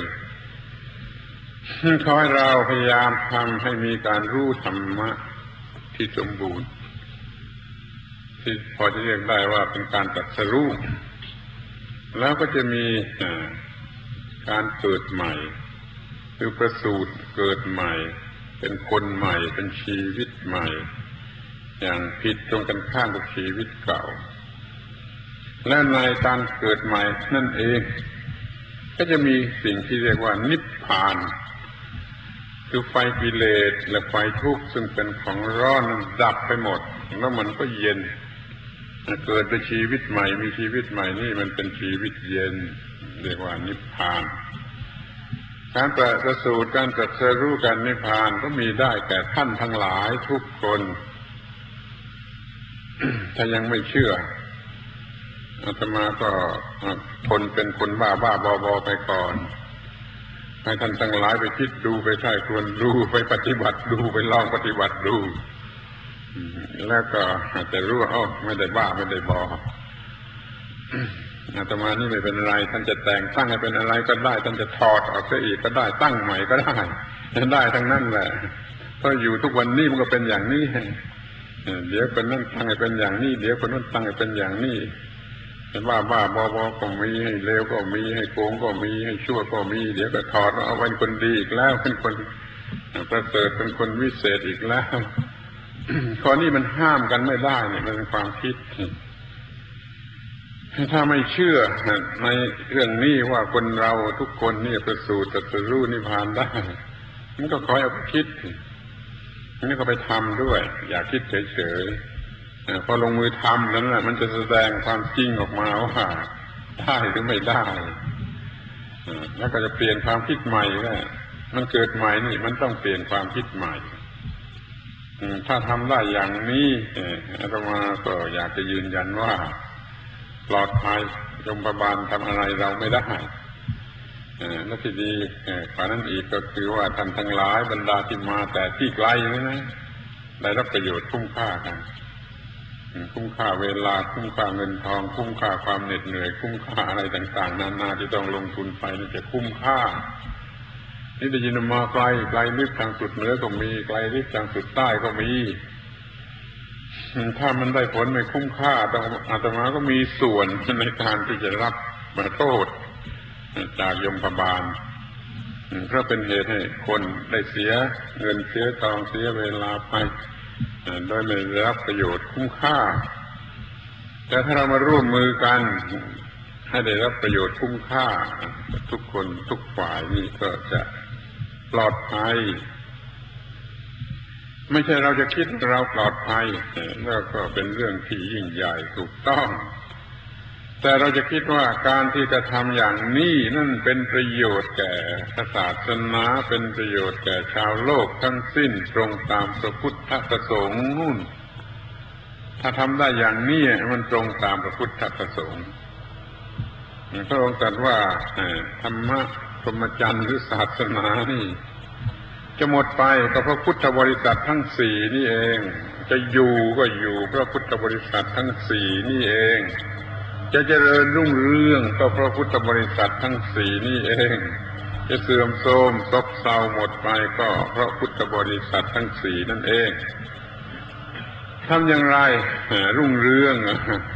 ขอให้เราพยายามทำให้มีการรู้ธรรมะที่สมบูรณ์ที่พอจะเรียกได้ว่าเป็นการตรัสรู้แล้วก็จะมีการเกิดใหม่คือประสูติเกิดใหม่เป็นคนใหม่เป็นชีวิตใหม่อย่างผิดตรงกันข้ามกับชีวิตเก่าและในการเกิดใหม่นั่นเองก็จะมีสิ่งที่เรียกว่านิพพานคือไฟกิเลสและไฟทุกข์ซึ่งเป็นของร้อนดับไปหมดแล้วมันก็เย็นเกิดเป็นชีวิตใหม่มีชีวิตใหม่นี่มันเป็นชีวิตเย็นเรียกว่านิพพานการประสูติการตรัสรู้กันนิพพานก็มีได้แก่ท่านทั้งหลายทุกคน ถ้ายังไม่เชื่ออาตมาก็คนเป็นคนบ้าบ้าบอบอไปก่อนให้ท่านทั้งหลายไปคิดดูไปใคร่ครวญดูไปปฏิบัติดูไปลองปฏิบัติดูแล้วก็อาจจะรู้ว่าอ๋อไม่ได้บ้าไม่ได้บออาตมานี่ไม่เป็นไรท่านจะแต่งตั้งให้เป็นอะไรก็ได้ท่านจะถอดออกซะอีกก็ได้ตั้งใหม่ก็ได้ได้ทั้งนั้นแหละเพราะอยู่ทุกวันนี้มันก็เป็นอย่างนี้เดี๋ยวคนนั้นตั้งให้เป็นอย่างนี้เดี๋ยวคนนั้นตั้งให้เป็นอย่างนี้แต่บ้าบ้าบอบอก็มีให้เลวก็มีให้โกงก็มีให้ชั่วก็มีเดี๋ยวก็ถอดเอาเป็นคนดีอีกแล้วเป็นคนประเสริฐเป็นคนวิเศษอีกแล้วข้อนี้มันห้ามกันไม่ได้เนี่ยมันเป็นความคิดถ้าไม่เชื่อในเรื่องนี้ว่าคนเราทุกคนนี่ประสูติตรัสรู้นิพพานได้มันก็คอยเอาไปคิดนี่ก็ไปทำด้วยอย่าคิดเฉยๆพอลงมือทำนั้นแหละมันจะแสดงความจริงออกมาว่าได้หรือไม่ได้แล้วก็จะเปลี่ยนความคิดใหม่แหละมันเกิดใหม่นี่มันต้องเปลี่ยนความคิดใหม่ถ้าทำได้อย่างนี้อาตมาก็อยากจะยืนยันว่าปลอดภัยยมบาลทำอะไรเราไม่ได้และที่ดีกว่านั้นอีกก็คือว่าท่านทั้งหลายบรรดาที่มาแต่ที่ไกลนี่นะได้รับประโยชน์คุ้มค่ากันคุ้มค่าเวลาคุ้มค่าเงินทองคุ้มค่าความเหน็ดเหนื่อยคุ้มค่าอะไรต่างๆนานาที่ต้องลงทุนไปนี่จะคุ้มค่านี่ได้ยินมาไกลไกลลิบทางสุดเหนือก็มีไกลลิบทางสุดใต้ก็มีถ้ามันได้ผลไม่คุ้มค่าอาตมาก็มีส่วนในการที่จะรับมาโทษจากยมบาลเพราะเป็นเหตุให้คนได้เสียเงินเสียทองเสียเวลาไปโดยไม่ได้รับประโยชน์คุ้มค่าแต่ถ้าเรามาร่วมมือกันให้ได้รับประโยชน์คุ้มค่าทุกคนทุกฝ่ายนี่ก็จะปลอดภัยไม่ใช่เราจะคิดเราปลอดภัยแล้วก็เป็นเรื่องที่ยิ่งใหญ่ถูกต้องแต่เราจะคิดว่าการที่จะทำอย่างนี้นั่นเป็นประโยชน์แก่ศาสนาเป็นประโยชน์แก่ชาวโลกทั้งสิ้นตรงตามพระพุทธประสงค์นู่นถ้าทำได้อย่างนี้มันตรงตามพระพุทธประสงค์พระองค์ตรัสว่าธรรมะพรหมจรรย์หรือศาสนานี่จะหมดไปก็เพราะพุทธบริษัททั้งสี่นี่เองจะอยู่ก็อยู่เพราะพุทธบริษัททั้งสี่นี่เองจะเจริญรุ่งเรืองก็เพราะพุทธบริษัททั้งสี่นี่เองจะเสื่อมโทรมซบเซาหมดไปก็เพราะพุทธบริษัททั้งสี่นั่นเองทำอย่างไรรุ่งเรือง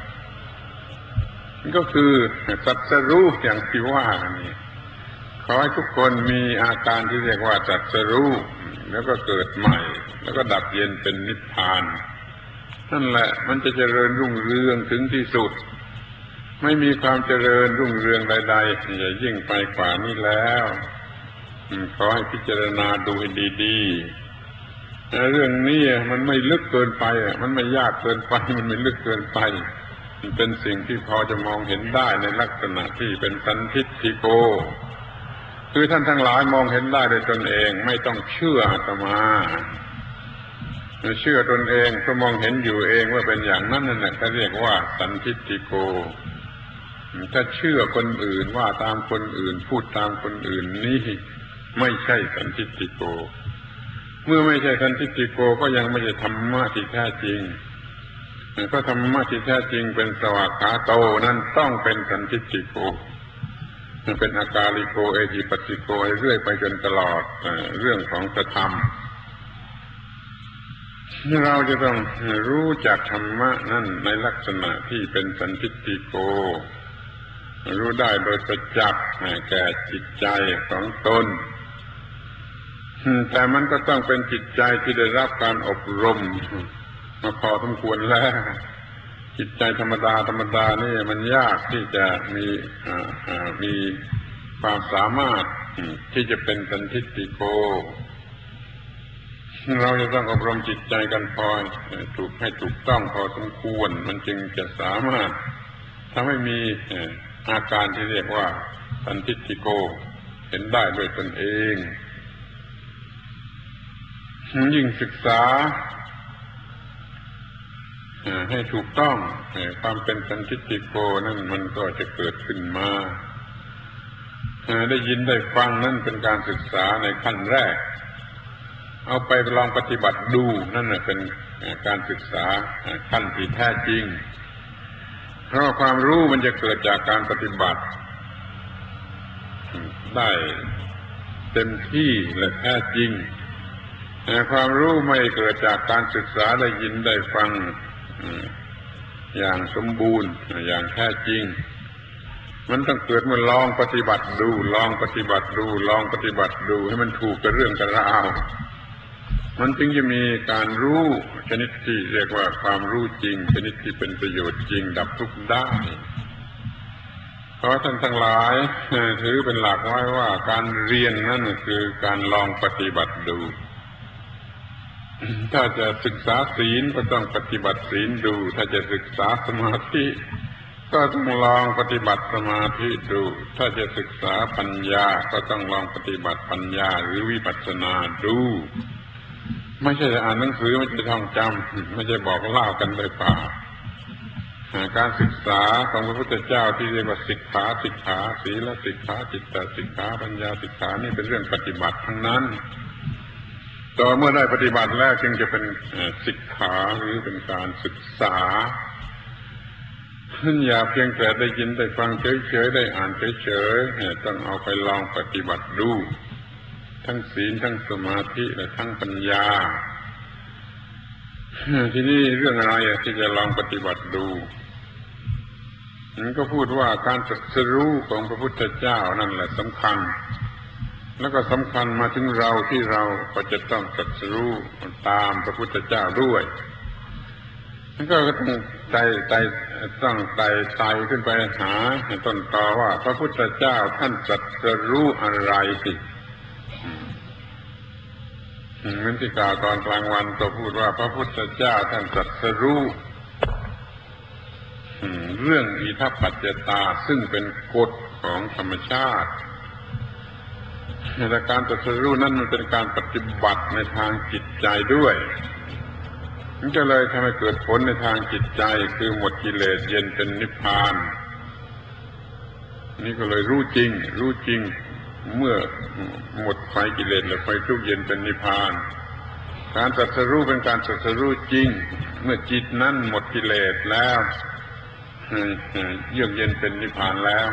ก็คือตรัสรู้อย่างที่ว่านี่ขอให้ทุกคนมีอาการที่เรียกว่าตรัสรู้แล้วก็เกิดใหม่แล้วก็ดับเย็นเป็นนิพพานนั่นแหละมันจะเจริญรุ่งเรืองถึงที่สุดไม่มีความเจริญรุ่งเรืองใดๆอย่ายิ่งไปกว่านี้แล้วขอให้พิจารณาดูให้ดีๆเรื่องนี้มันไม่ลึกเกินไปมันไม่ยากเกินไปมันไม่ลึกเกินไปมันเป็นสิ่งที่พอจะมองเห็นได้ในลักษณะที่เป็นสันทิฏฐิโกคือท่านทั้งหลายมองเห็นได้โดยตนเองไม่ต้องเชื่ออาตมาเชื่อตนเองก็มองเห็นอยู่เองว่าเป็นอย่างนั้นนั่นแหละเขาเรียกว่าสันทิฏฐิโกถ้าเชื่อคนอื่นว่าตามคนอื่นพูดตามคนอื่นนี่ไม่ใช่สันทิฏฐิโกเมื่อไม่ใช่สันทิฏฐิโกก็ยังไม่ใช่ธรรมะที่แท้จริงเพราะธรรมะที่แท้จริงเป็นสวากขาโตนั้นต้องเป็นสันทิฏฐิโกเป็นอากาลิโกเอหิปัสสิโกเรื่อยไปจนตลอดเรื่องของพระธรรมเราจะต้องรู้จักธรรมะนั่นในลักษณะที่เป็นสันทิฏฐิโกรู้ได้โดยประจักษ์แก่จิตใจของตนแต่มันก็ต้องเป็นจิตใจที่ได้รับการอบรมมาพอสมควรแล้วจิตใจธรรมดาธรรมดานี่มันยากที่จะมีมีความสามารถที่จะเป็นสันทิฏฐิโกเราจะต้องอบรมจิตใจกันพอถูกให้ถูกต้องพอสมควรมันจึงจะสามารถทำให้มีอาการที่เรียกว่าสันทิฏฐิโกเห็นได้ด้วยตนเองยิ่งศึกษาให้ถูกต้องความเป็นสันทิฏฐิโกนั่นมันก็จะเกิดขึ้นมาได้ยินได้ฟังนั่นเป็นการศึกษาในขั้นแรกเอาไปลองปฏิบัติดูนั่นแหละเป็นการศึกษาขั้นที่แท้จริงเพราะความรู้มันจะเกิดจากการปฏิบัติได้เต็มที่และแท้จริงแต่ความรู้ไม่เกิดจากการศึกษาได้ยินได้ฟังอย่างสมบูรณ์อย่างแท้จริงมันต้องเกิดมาลองปฏิบัติดูลองปฏิบัติดูลองปฏิบัติดูให้มันถูกกับเรื่องกับราวมันจึงจะมีการรู้ชนิดที่เรียกว่าความรู้จริงชนิดที่เป็นประโยชน์จริงดับทุกข์ได้เพราะท่านทั้งหลายถือเป็นหลักไว้ว่าการเรียนนั่นคือการลองปฏิบัติดูถ้าจะศึกษาศีลก็ต้องปฏิบัติศีลดูถ้าจะศึกษาสมาธิก็ต้องลองปฏิบัติสมาธิดูถ้าจะศึกษาปัญญาก็ต้องลองปฏิบัติปัญญาหรือวิปัสสนาดูไม่ใช่อ่านหนังสือไม่ใช่ท่องจำไม่ใช่บอกเล่ากันโดยปากการศึกษาของพระพุทธเจ้าที่เรียกว่าสิกขาสิกขาศีลสิกขาจิตตสิกขาปัญญาสิกขานี่เป็นเรื่องปฏิบัติทั้งนั้นต่อเมื่อได้ปฏิบัติแล้วจึงจะเป็นสิกขาหรือเป็นการศึกษาท่านอย่าเพียงแต่ได้ยินได้ฟังเฉยๆได้อ่านเฉยๆต้องเอาไปลองปฏิบัติดูทั้งศีลทั้งสมาธิและทั้งปัญญาทีนี้เรื่องอะไรที่จะลองปฏิบัติดูมันก็พูดว่าการตรัสรู้ของพระพุทธเจ้านั่นแหละสำคัญแล้วก็สำคัญมาถึงเราที่เราก็จะต้องตรัสรู้ตามพระพุทธเจ้าด้วยนั่นก็ต้องไต่ไต่ต้องไต่ไต่ขึ้นไปหาต้นตอว่าพระพุทธเจ้าท่านตรัสรู้อะไรสิเหมือนที่กล่าวตอนกลางวันก็พูดว่าพระพุทธเจ้าท่านตรัสรู้เรื่องอิทัปปัจจตาซึ่งเป็นกฎของธรรมชาติแต่การตรัสรู้นั้นมันเป็นการปฏิบัติในทางจิตใจด้วยมันก็เลยทำให้เกิดผลในทางจิตใจคือหมดกิเลสเย็นเป็นนิพพานนี่ก็เลยรู้จริงรู้จริงเมื่อหมดไฟกิเลสแล้วไฟทุกข์เย็นเป็นนิพพานทการตรัสรู้เป็นการตรัสรู้จริงเมื่อจิตนั้นหมดกิเลสแล้วเยือกเย็นเป็นนิพพานแล้ว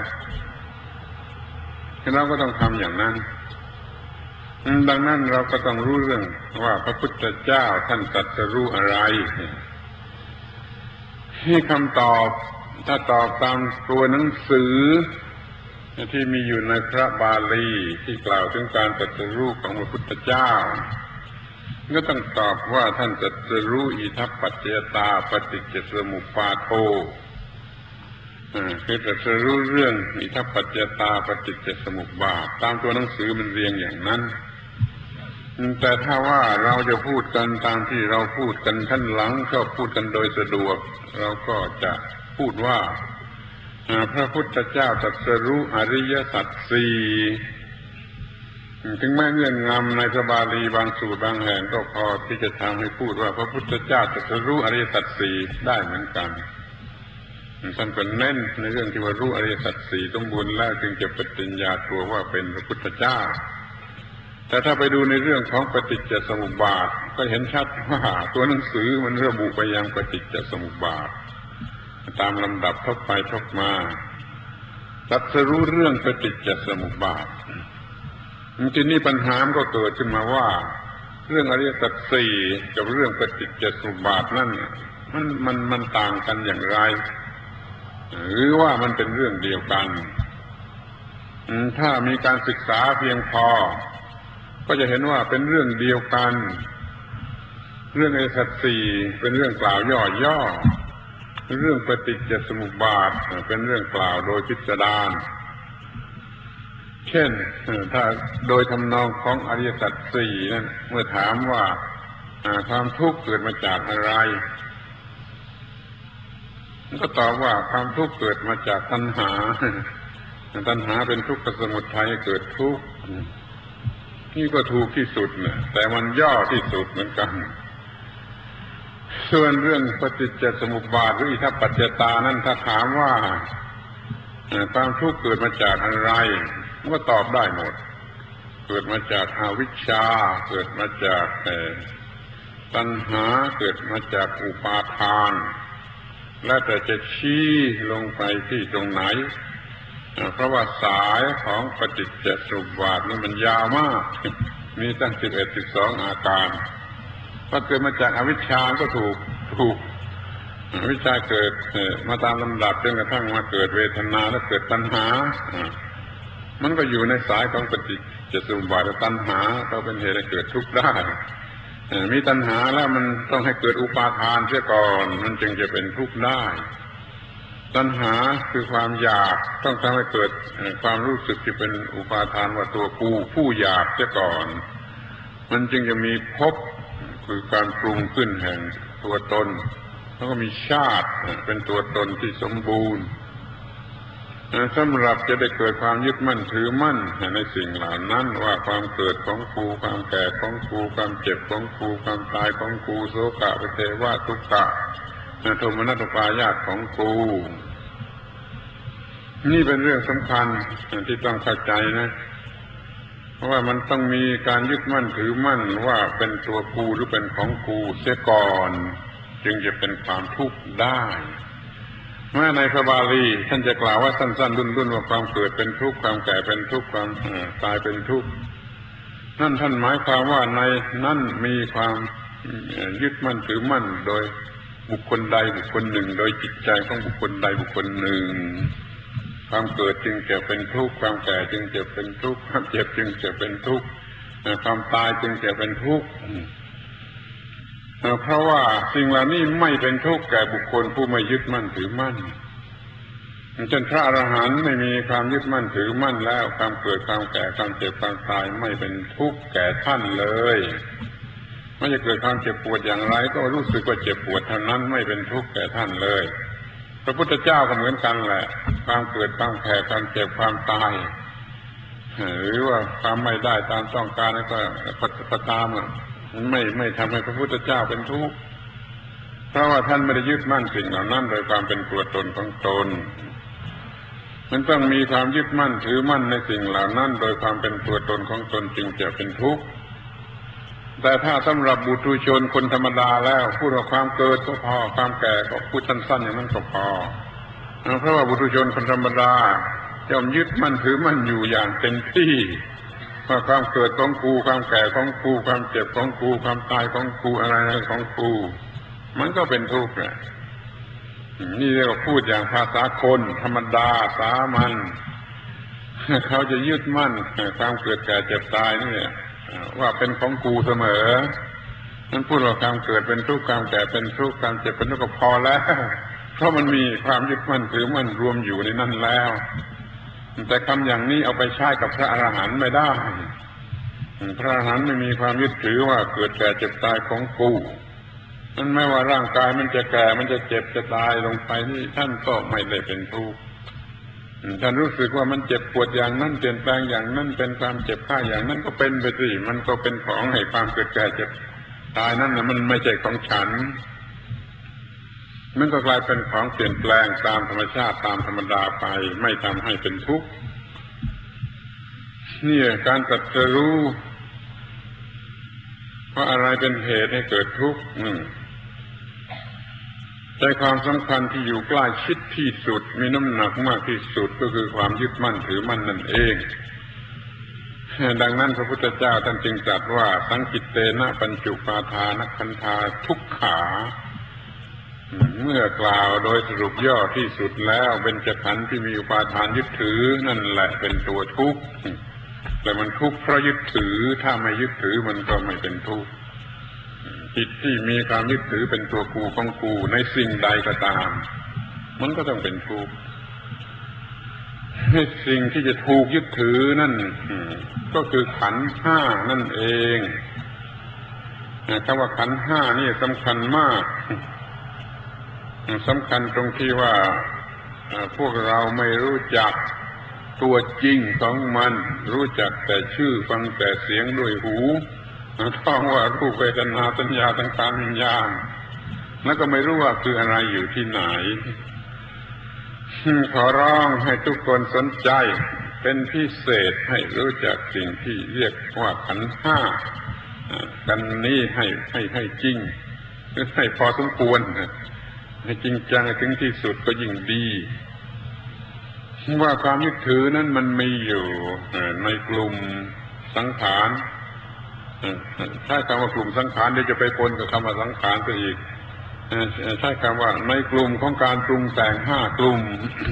เราก็ต้องทำอย่างนั้นดังนั้นเราก็ต้องรู้เรื่องว่าพระพุทธเจ้าท่านตรัสรู้อะไรให้คำตอบถ้าตอบตามตัวหนังสือที่มีอยู่ในพระบาลีที่กล่าวถึงการตรัสรู้ของพระพุทธเจ้าก็ต้องตอบว่าท่านตรัสรู้อิทัปปัจจยตาปฏิจจสมุปบาทโธคือตรัสรู้เรื่องอิทัปปัจจยตาปฏิจจสมุปบาทตามตัวหนังสือมันเรียงอย่างนั้นแต่ถ้าว่าเราจะพูดกันตามที่เราพูดกันขั้นหลังก็พูดกันโดยสะดวกเราก็จะพูดว่าพระพุทธเจ้าตรัสรู้อริยสัจสี่ถึงแม้เงื่อนงำในพระบาลีบางสูตรบางแห่งก็พอที่จะทำให้พูดว่าพระพุทธเจ้าตรัสรู้อริยสัจสี่ได้เหมือนกันท่านก็เน้นในเรื่องที่ว่ารู้อริยสัจสี่สมบูรณ์แล้วจึงจะปฏิญญาตัวว่าเป็นพระพุทธเจ้าแต่ถ้าไปดูในเรื่องของปฏิจจสมุปบาทก็เห็นชัดว่าตัวหนังสือมันระบุไปยังปฏิจจสมุปบาทตามลำดับทบไปทบมาตรัสรู้เรื่องปฏิจจสมุปบาททีนี้ปัญหาก็เกิดขึ้นมาว่าเรื่องอริยสัจสี่กับเรื่องปฏิจจสมุปบาทนั่นมันมันมันต่างกันอย่างไรหรือว่ามันเป็นเรื่องเดียวกันถ้ามีการศึกษาเพียงพอก็จะเห็นว่าเป็นเรื่องเดียวกันเรื่องอริยสัจสี่เป็นเรื่องกล่าวย่อๆเรื่องปฏิจจสมุปบาทเป็นเรื่องกล่าวโดยพิสดารเช่นถ้าโดยทำนองของอริยสัจสี่นั้นเมื่อถามว่าความทุกข์เกิดมาจากอะไรก็ตอบว่าความทุกข์เกิดมาจากตัณหาตัณหาเป็นทุกขสมุทัยเกิดทุกข์นี่ก็ถูกที่สุดนะแต่มันย่อที่สุดเหมือนกันส่วนเรื่องปฏิจจสมุปบาทหรืออิทัปปัจจยตานั้นถ้าถามว่าความทุกข์เกิดมาจากอะไรก็ตอบได้หมดเกิดมาจากอวิชชาเกิดมาจากตัณหาเกิดมาจากอุปาทานและแต่จะชี้ลงไปที่ตรงไหนเพราะว่าสายของปฏิจจสมุปบาทนี่มันยาวมากมีตั้งสิบเอ็ดสิบสองอาการถ้าเกิดมาจากอวิชชาก็ถูกถูกอวิชชาเกิดมาตามลำดับจนกระทั่งมาเกิดเวทนาแล้วเกิดตัณหามันก็อยู่ในสายของปฏิจจสมุปบาทตัณหาก็เป็นเหตุให้เกิดทุกข์ได้มีตัณหาแล้วมันต้องให้เกิดอุปาทานเสียก่อนมันจึงจะเป็นทุกข์ได้ตัณหาคือความอยากต้องทำให้เกิดความรู้สึกที่เป็นอุปาทานว่าตัวกูผู้อยากเสียก่อนมันจึงจะมีภพคือการปรุงขึ้นแห่งตัวตนแล้วก็มีชาติเป็นตัวตนที่สมบูรณ์สำหรับจะได้เกิดความยึดมั่นถือมั่นในสิ่งเหล่านั้นว่าความเกิดของกูความแก่ของกูความเจ็บของกูความตายของกูโศกะปเทวะทุกขะโทมนัสอุปาญาตของกูนี่เป็นเรื่องสำคัญที่ต้องเข้าใจนะเพราะว่ามันต้องมีการยึดมั่นถือมั่นว่าเป็นตัวกูหรือเป็นของกูเสียก่อนจึงจะเป็นความทุกข์ได้แม้ในพระบาลีท่านจะกล่าวว่าสั้นๆรุ่นๆว่าความเกิดเป็นทุกข์ความแก่เป็นทุกข์ความตายเป็นทุกข์นั่นท่านหมายความว่าในนั้นมีความยึดมั่นถือมั่นโดยบุคคลใดบุคคลหนึ่งโดยจิตใจของบุคคลใดบุคคลหนึ่งความเกิดจึงจะเป็นทุกข์ความแก่จึงจะเป็นทุกข์ความเจ็บจึงจะเป็นทุกข์ความตายจึงจะเป็นทุกข์เพราะว่าสิ่งเหล่านี้ไม่เป็นทุกข์แก่บุคคลผู้ไม่ยึดมั่นถือมั่นเช่นพระอรหันต์ไม่มีความยึดมั่นถือมั่นแล้วความเกิดความแก่ความเจ็บความตายไม่เป็นทุกข์แก่ท่านเลยไม่จะเกิดความเจ็บปวดอย่างไรก็รู้สึกว่าเจ็บปวดเท่านั้นไม่เป็นทุกข์แก่ท่านเลยพระพุทธเจ้าก็เหมือนกันแหละความเกิดความแก่ความเจ็บความตายหรือว่าความไม่ได้ตามต้องการนั่นก็ก็ตามไม่ไม่ทำให้พระพุทธเจ้าเป็นทุกข์เพราะว่าท่านไม่ได้ยึดมั่นสิ่งเหล่านั้นโดยความเป็นตัวตนของตนมันต้องมีความยึดมั่นถือมั่นในสิ่งเหล่านั้นโดยความเป็นตัวตนของตนจึงจะเป็นทุกข์แต่ถ้าสำหรับบุตุชนคนธรรมดาแล้วพูดว่าความเกิดก็พอความแก่ก็พูดสั้นๆอย่างนั้นก็พอเพราะว่าบุตุชนคนธรรมดาย่อมยึดมั่นถือมั่นอยู่อย่างเต็มที่ว่าความเกิดของกูความแก่ของกูความเจ็บของกูความตายของกูอะไรๆของกูมันก็เป็นทุกข์แหละนี่เรียกว่าพูดอย่างภาษาคนธรรมดาสามัญเขาจะยึดมั่นความเกิดแก่เจ็บตายนี่ว่าเป็นของกูเสมอนั้นพูดว่าความเกิดเป็นทุกข์ความแก่เป็นทุกข์ความเจ็บเป็นทุกข์ก็พอแล้วเพราะมันมีความยึดมั่นถือมั่นรวมอยู่ในนั้นแล้วแต่คำอย่างนี้เอาไปใช้กับพระอรหันต์ไม่ได้พระอรหันต์ไม่มีความยึดถือว่าเกิดแก่เจ็บตายของกูนั่นไม่ว่าร่างกายมันจะแก่มันจะเจ็บจะตายลงไปนี่ท่านก็ไม่ได้เป็นทุกข์ท่านรู้สึกว่ามันเจ็บปวดอย่างนั้นเปลี่ยนแปลงอย่างนั้นเป็นความเจ็บไข้อย่างนั้นก็เป็นไปสิมันก็เป็นของให้ความเกิดแก่เจ็บตายนั่นนะมันไม่ใช่ของฉันมันก็กลายเป็นของเปลี่ยนแปลงตามธรรมชาติตามธรรมดาไปไม่ทำให้เป็นทุกข์นี่การตรัสรู้ว่าอะไรเป็นเหตุให้เกิดทุกข์ใจความสำคัญที่อยู่ใกล้ชิดที่สุดมีน้ำหนักมากที่สุดก็คือความยึดมั่นถือมั่นนั่นเองดังนั้นพระพุทธเจ้าท่านจึงตรัสว่าสังคิตเตนะปัญจุปาทานขันธาทุกขาเมื่อกล่าวโดยสรุปย่อที่สุดแล้วเบญจขันธ์ที่มีอุปาทานยึดถือนั่นแหละเป็นตัวทุกข์แต่มันทุกข์เพราะยึดถือถ้าไม่ยึดถือมันก็ไม่เป็นทุกข์จิตที่มีความยึดถือเป็นตัวกูของกูในสิ่งใดก็ตามมันก็ต้องเป็นทุกข์สิ่งที่จะถูกยึดถือนั่นก็คือขันธ์ห้านั่นเองคำว่าขันธ์ห้านี่สำคัญมากสำคัญตรงที่ว่าพวกเราไม่รู้จักตัวจริงของมันรู้จักแต่ชื่อฟังแต่เสียงด้วยหูท่องว่ารูปเวทนาสัญญาสังขารวิญญาณแล้วก็ไม่รู้ว่าคืออะไรอยู่ที่ไหนขอร้องให้ทุกคนสนใจเป็นพิเศษให้รู้จักสิ่งที่เรียกว่าขันธ์ห้ากันนี้ให้ให้ให้จริงให้พอสมควรให้จริงจังถึงที่สุดก็ยิ่งดีว่าความยึดถือนั้นมันมีอยู่ในกลุ่มสังขารใช้คำว่ากลุ่มสังขารเดี๋ยวจะไปปนกับคำว่าสังขารซะอีกใช้คำว่าในกลุ่มของการปรุงแต่งห้ากลุ่ม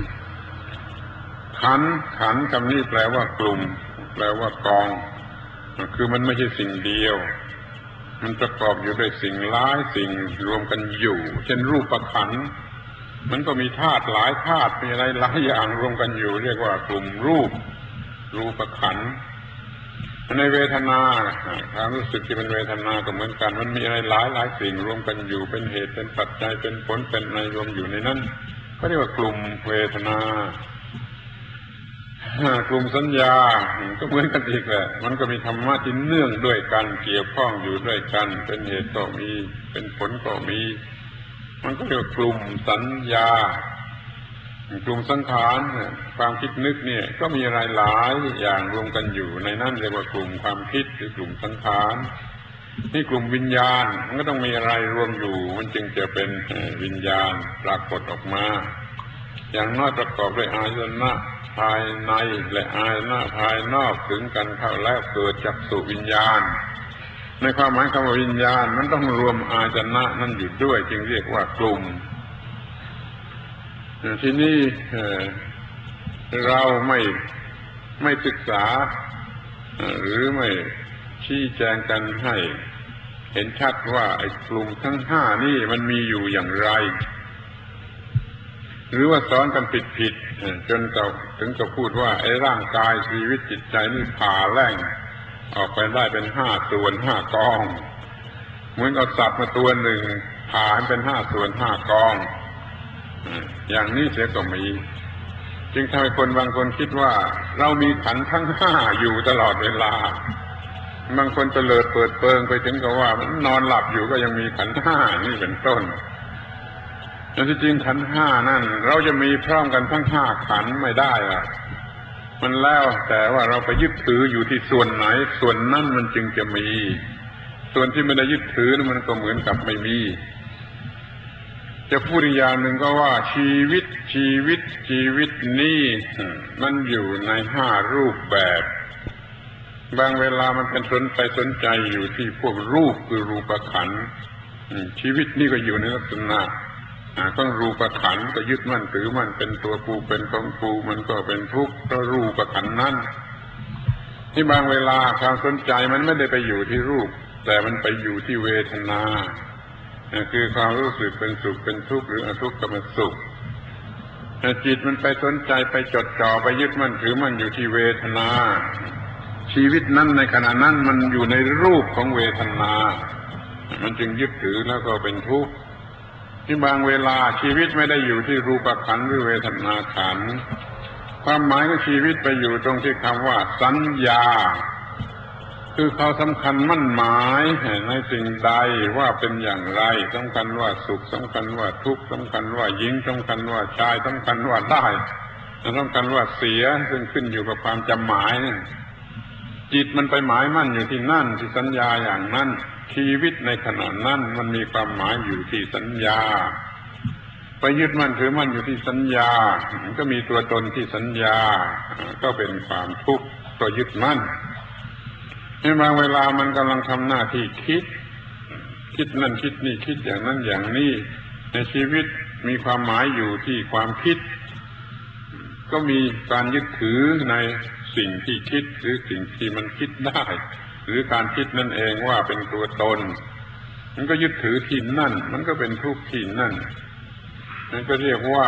ขันธ์ขันธ์คำนี้แปลว่ากลุ่มแปลว่ากองคือมันไม่ใช่สิ่งเดียวมันประกอบอยู่ด้วยสิ่งหลายสิ่งรวมกันอยู่เช่นรูปขันธ์มันก็มีธาตุหลายธาตุมีอะไรหลายอย่างรวมกันอยู่เรียกว่ากลุ่มรูปรูปขันธ์ในเวทนาความรู้สึกที่เป็นเวทนาก็เหมือนกันมันมีอะไรหลายหลายสิ่งรวมกันอยู่เป็นเหตุเป็นปัจจัยเป็นผลเป็นอะไรรวมอยู่ในนั้นก็เรียกว่ากลุ่มเวทนากลุ่มสัญญาก็เหมือนกันอีกแหละมันก็มีธรรมะที่เนื่องด้วยกันเกี่ยวข้องอยู่ด้วยกันเป็นเหตุก็มีเป็นผลก็มีมันก็เรียกว่ากลุ่มสัญญากลุ่มสังขารความคิดนึกเนี่ยก็มีอะไรหลายอย่างรวมกันอยู่ในนั้นเรียกว่ากลุ่มความคิดหรือกลุ่มสังขารนี่กลุ่มวิญญาณมันก็ต้องมีอะไรรวมอยู่มันจึงจะเป็นวิญญาณปรากฏออกมาอย่างน้อยประกอบด้วยอายตนะภายในและอายตนะภายนอกถึงกันเข้าแล้วเกิดจักษุวิญญาณในความหมายคำว่าวิญญาณมันต้องรวมอายตนะนั่นอยู่ด้วยจึงเรียกว่ากลุ่มที่นี่เราไม่ไม่ศึกษาหรือไม่ชี้แจงกันให้เห็นชัดว่าไอ้กลุ่มทั้งห้านี่มันมีอยู่อย่างไรหรือว่าสอนกันผิดๆจนเราถึงกับพูดว่าไอ้ร่างกายชีวิตจิตใจนี่ผ่าแล่งออกไปได้เป็นห้าส่วนห้ากองเหมือนเอาสัตว์มาตัวหนึ่งผ่าเป็นห้าส่วนห้ากองอย่างนี้เสียก็มีจึงทำให้คนบางคนคิดว่าเรามีขันธ์ทั้งห้าอยู่ตลอดเวลาบางคนเตลิดเปิดเปิงไปถึงกับว่ามันนอนหลับอยู่ก็ยังมีขันธ์ห้านี่เป็นต้นแต่ที่จริงขันธ์ห้านั่นเราจะมีพร้อมกันทั้งห้าขันธ์ไม่ได้ล่ะมันแล้วแต่ว่าเราไปยึดถืออยู่ที่ส่วนไหนส่วนนั้นมันจึงจะมีส่วนที่ไม่ได้ยึดถือมันก็เหมือนกับไม่มีจะพูดอีกอย่างหนึ่งก็ว่าชีวิตชีวิตชีวิตนี้มันอยู่ในห้ารูปแบบบางเวลามันเป็นสนไปสนใจอยู่ที่พวกรูปคือรูปขันธ์ชีวิตนี่ก็อยู่ในลักษณะต้องรูปขันธ์ก็ยึดมั่นถือมั่นเป็นตัวกูเป็นของกูมันก็เป็นทุกข์เพราะรูปขันธ์นั้นที่บางเวลาความสนใจมันไม่ได้ไปอยู่ที่รูปแต่มันไปอยู่ที่เวทนาคือความรู้สึกเป็นสุขเป็นทุกข์หรืออทุกขมสุขจิตมันไปสนใจไปจดจ่อไปยึดมั่นถือมั่นอยู่ที่เวทนาชีวิตนั้นในขณะนั้นมันอยู่ในรูปของเวทนามันจึงยึดถือแล้วก็เป็นทุกข์ที่บางเวลาชีวิตไม่ได้อยู่ที่รูปขันธ์หรือเวทนาขันธ์ความหมายของชีวิตไปอยู่ตรงที่คำว่าสัญญาคือเขาสำคัญมั่นหมายในสิ่งใดว่าเป็นอย่างไรสำคัญว่าสุขสำคัญว่าทุกข์สำคัญว่าหญิงสำคัญว่าชายสำคัญว่าได้สำคัญว่าเสียซึ่งขึ้นอยู่กับความจำหมายจิตมันไปหมายมั่นอยู่ที่นั่นที่สัญญาอย่างนั้นชีวิตในขณะนั้นมันมีความหมายอยู่ที่สัญญาไปยึดมั่นถือมั่นอยู่ที่สัญญาก็มีตัวตนที่สัญญาก็เป็นความทุกข์ก็ยึดมั่นในบางเวลามันกำลังทำหน้าที่คิดคิดนั่นคิดนี่คิดอย่างนั้นอย่างนี้ในชีวิตมีความหมายอยู่ที่ความคิดก็มีการยึดถือในสิ่งที่คิดหรือสิ่งที่มันคิดได้หรือการคิดนั่นเองว่าเป็นตัวตนมันก็ยึดถือที่นั่นมันก็เป็นทุกข์ที่นั่นนั่นก็เรียกว่า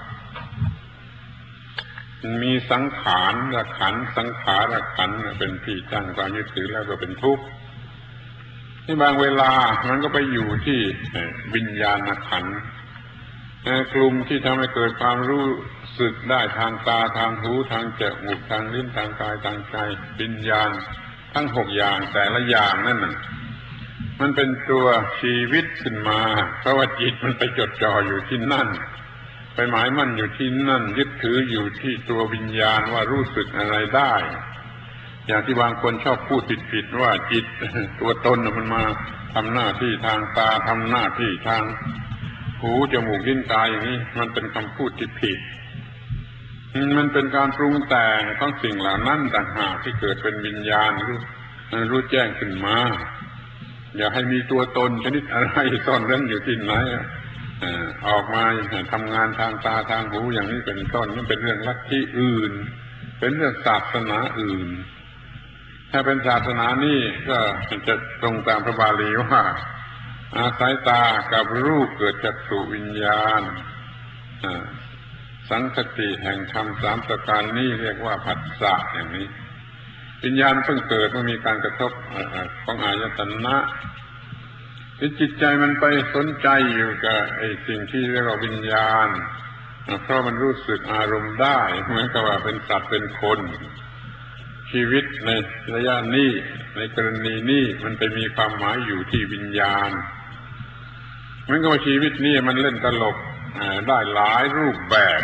มีสังขารขันธ์สังขารขันธ์เป็นที่ตั้งความยึดถือแล้วก็เป็นทุกข์ที่บางเวลามันก็ไปอยู่ที่วิญญาณขันธ์กลุ่มที่ทำให้เกิดความรู้สึกได้ทางตาทางหูทางจมูกทางลิ้นทางกายทางใจวิญญาณทั้งหกอย่างแต่ละอย่างนั่นน่ะมันเป็นตัวชีวิตขึ้นมาเพราะว่าจิตมันไปจดจ่ออยู่ที่นั่นไปหมายมั่นอยู่ที่นั่นยึดถืออยู่ที่ตัววิญญาณว่ารู้สึกอะไรได้อย่างที่บางคนชอบพูดผิดๆว่าจิตตัวตนมันมาทำหน้าที่ทางตาทำหน้าที่ทางหูจมูกลิ้นกายอย่างนี้มันเป็นคำพูดที่ผิดมันเป็นการปรุงแต่งของสิ่งเหล่านั้นต่างหากที่เกิดเป็นวิญญาณรู้รู้แจ้งขึ้นมาอย่าให้มีตัวตนชนิดอะไรซ่อนเร้นอยู่ที่ไหนออกมาทำงานทางตาทางหูอย่างนี้เป็นต้นนี่เป็นเรื่องลัทธิอื่นเป็นเรื่องศาสนาอื่นถ้าเป็นศาสนานี่ก็จะตรงตามพระบาลีว่าอาศัยตากับรูปเกิดจักขุวิญญาณสังคติแห่งธรรมสามประการนี้เรียกว่าผัสสะอย่างนี้วิญญาณเพิ่งเกิดเมื่อมีการกระทบของอายตนะที่จิตใจมันไปสนใจอยู่กับไอ้สิ่งที่เรียกว่าวิญญาณเพราะมันรู้สึกอารมณ์ได้เหมือนกับว่าเป็นสัตว์เป็นคนชีวิตในระยะนี้ในกรณีนี้มันไปมีความหมายอยู่ที่วิญญาณเหมือนกับว่าชีวิตนี้มันเล่นตลกได้หลายรูปแบบ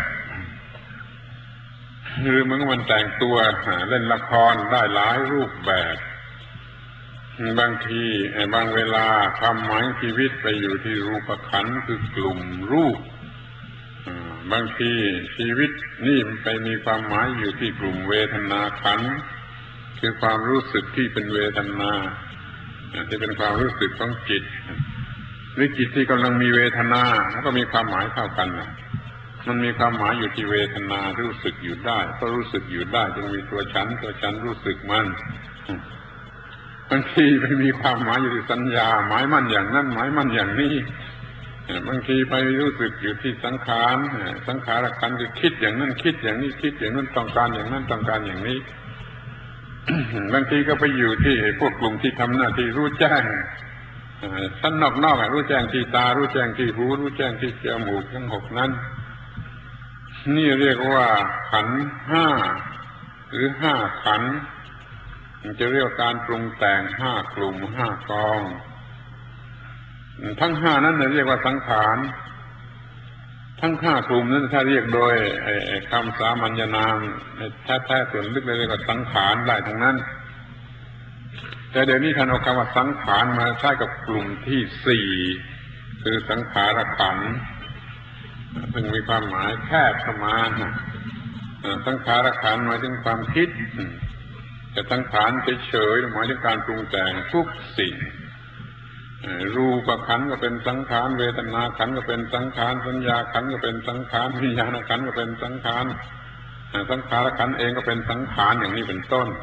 หรือเหมือนกับมันแต่งตัวเล่นละครได้หลายรูปแบบบางทีบางเวลาความหมายชีวิตไปอยู่ที่รูปขันธ์คือกลุ่มรูปบางทีชีวิตนี่มันไปมีความหมายอยู่ที่กลุ่มเวทนาขันธ์คือความรู้สึกที่เป็นเวทนาที่เป็นความรู้สึกของจิตหรือจิตที่กำลังมีเวทนาแล้วก็มีความหมายเท่ากันมันมีความหมายอยู่ที่เวทนารู้สึกอยู่ได้ก็รู้สึกอยู่ได้จึงมีตัวฉันตัวฉันรู้สึกมันบางทีไปมีความหมายอยู่ที่สัญญาหมายมั่นอย่างนั้นหมายมั่นอย่างนี้บางทีไปรู้สึกอยู่ที่สังขารสังขารขันธ์คือคิดอย่างนั้นคิดอย่างนี้คิดอย่างนั้นต้องการอย่างนั้นต้องการอย่างนี้ บางทีก็ไปอยู่ที่พวกกลุ่มที่ทำหน้าที่รู้แจ้งชั้นนอกๆรู้แจ้งที่ตารู้แจ้งที่หูรู้แจ้งที่จมูกทั้งหกนั้นนี่เรียกว่าขันธ์ห้าหรือห้าขันธ์มันจะเรียกการปรุงแต่งห้ากลุ่มห้ากองทั้งห้านั้นเรียกว่าสังขารทั้งห้ากลุ่มนั้นถ้าเรียกโดยคำสามัญนามแท้ๆส่วนลึกเลยเรียกว่าสังขารได้ทั้งนั้นแต่เดี๋ยวนี้ท่านเอาคำว่าสังขารมาใช้กับกลุ่มที่สี่คือสังขารขันธ์ซึ่งมีความหมายแคบเข้ามาสังขารขันธ์หมายถึงความคิดแต่สังขารเฉยๆหมายถึงการปรุงแต่งทุกสิ่งรูปขันธ์ก็เป็นสังขารเวทนาขันธ์ก็เป็นสังขารสัญญาขันธ์ก็เป็นสังขารวิญญาณขันธ์ก็เป็นสังขารสังขารขันธ์เองก็เป็นสังขารอย่างนี้เป็นต้น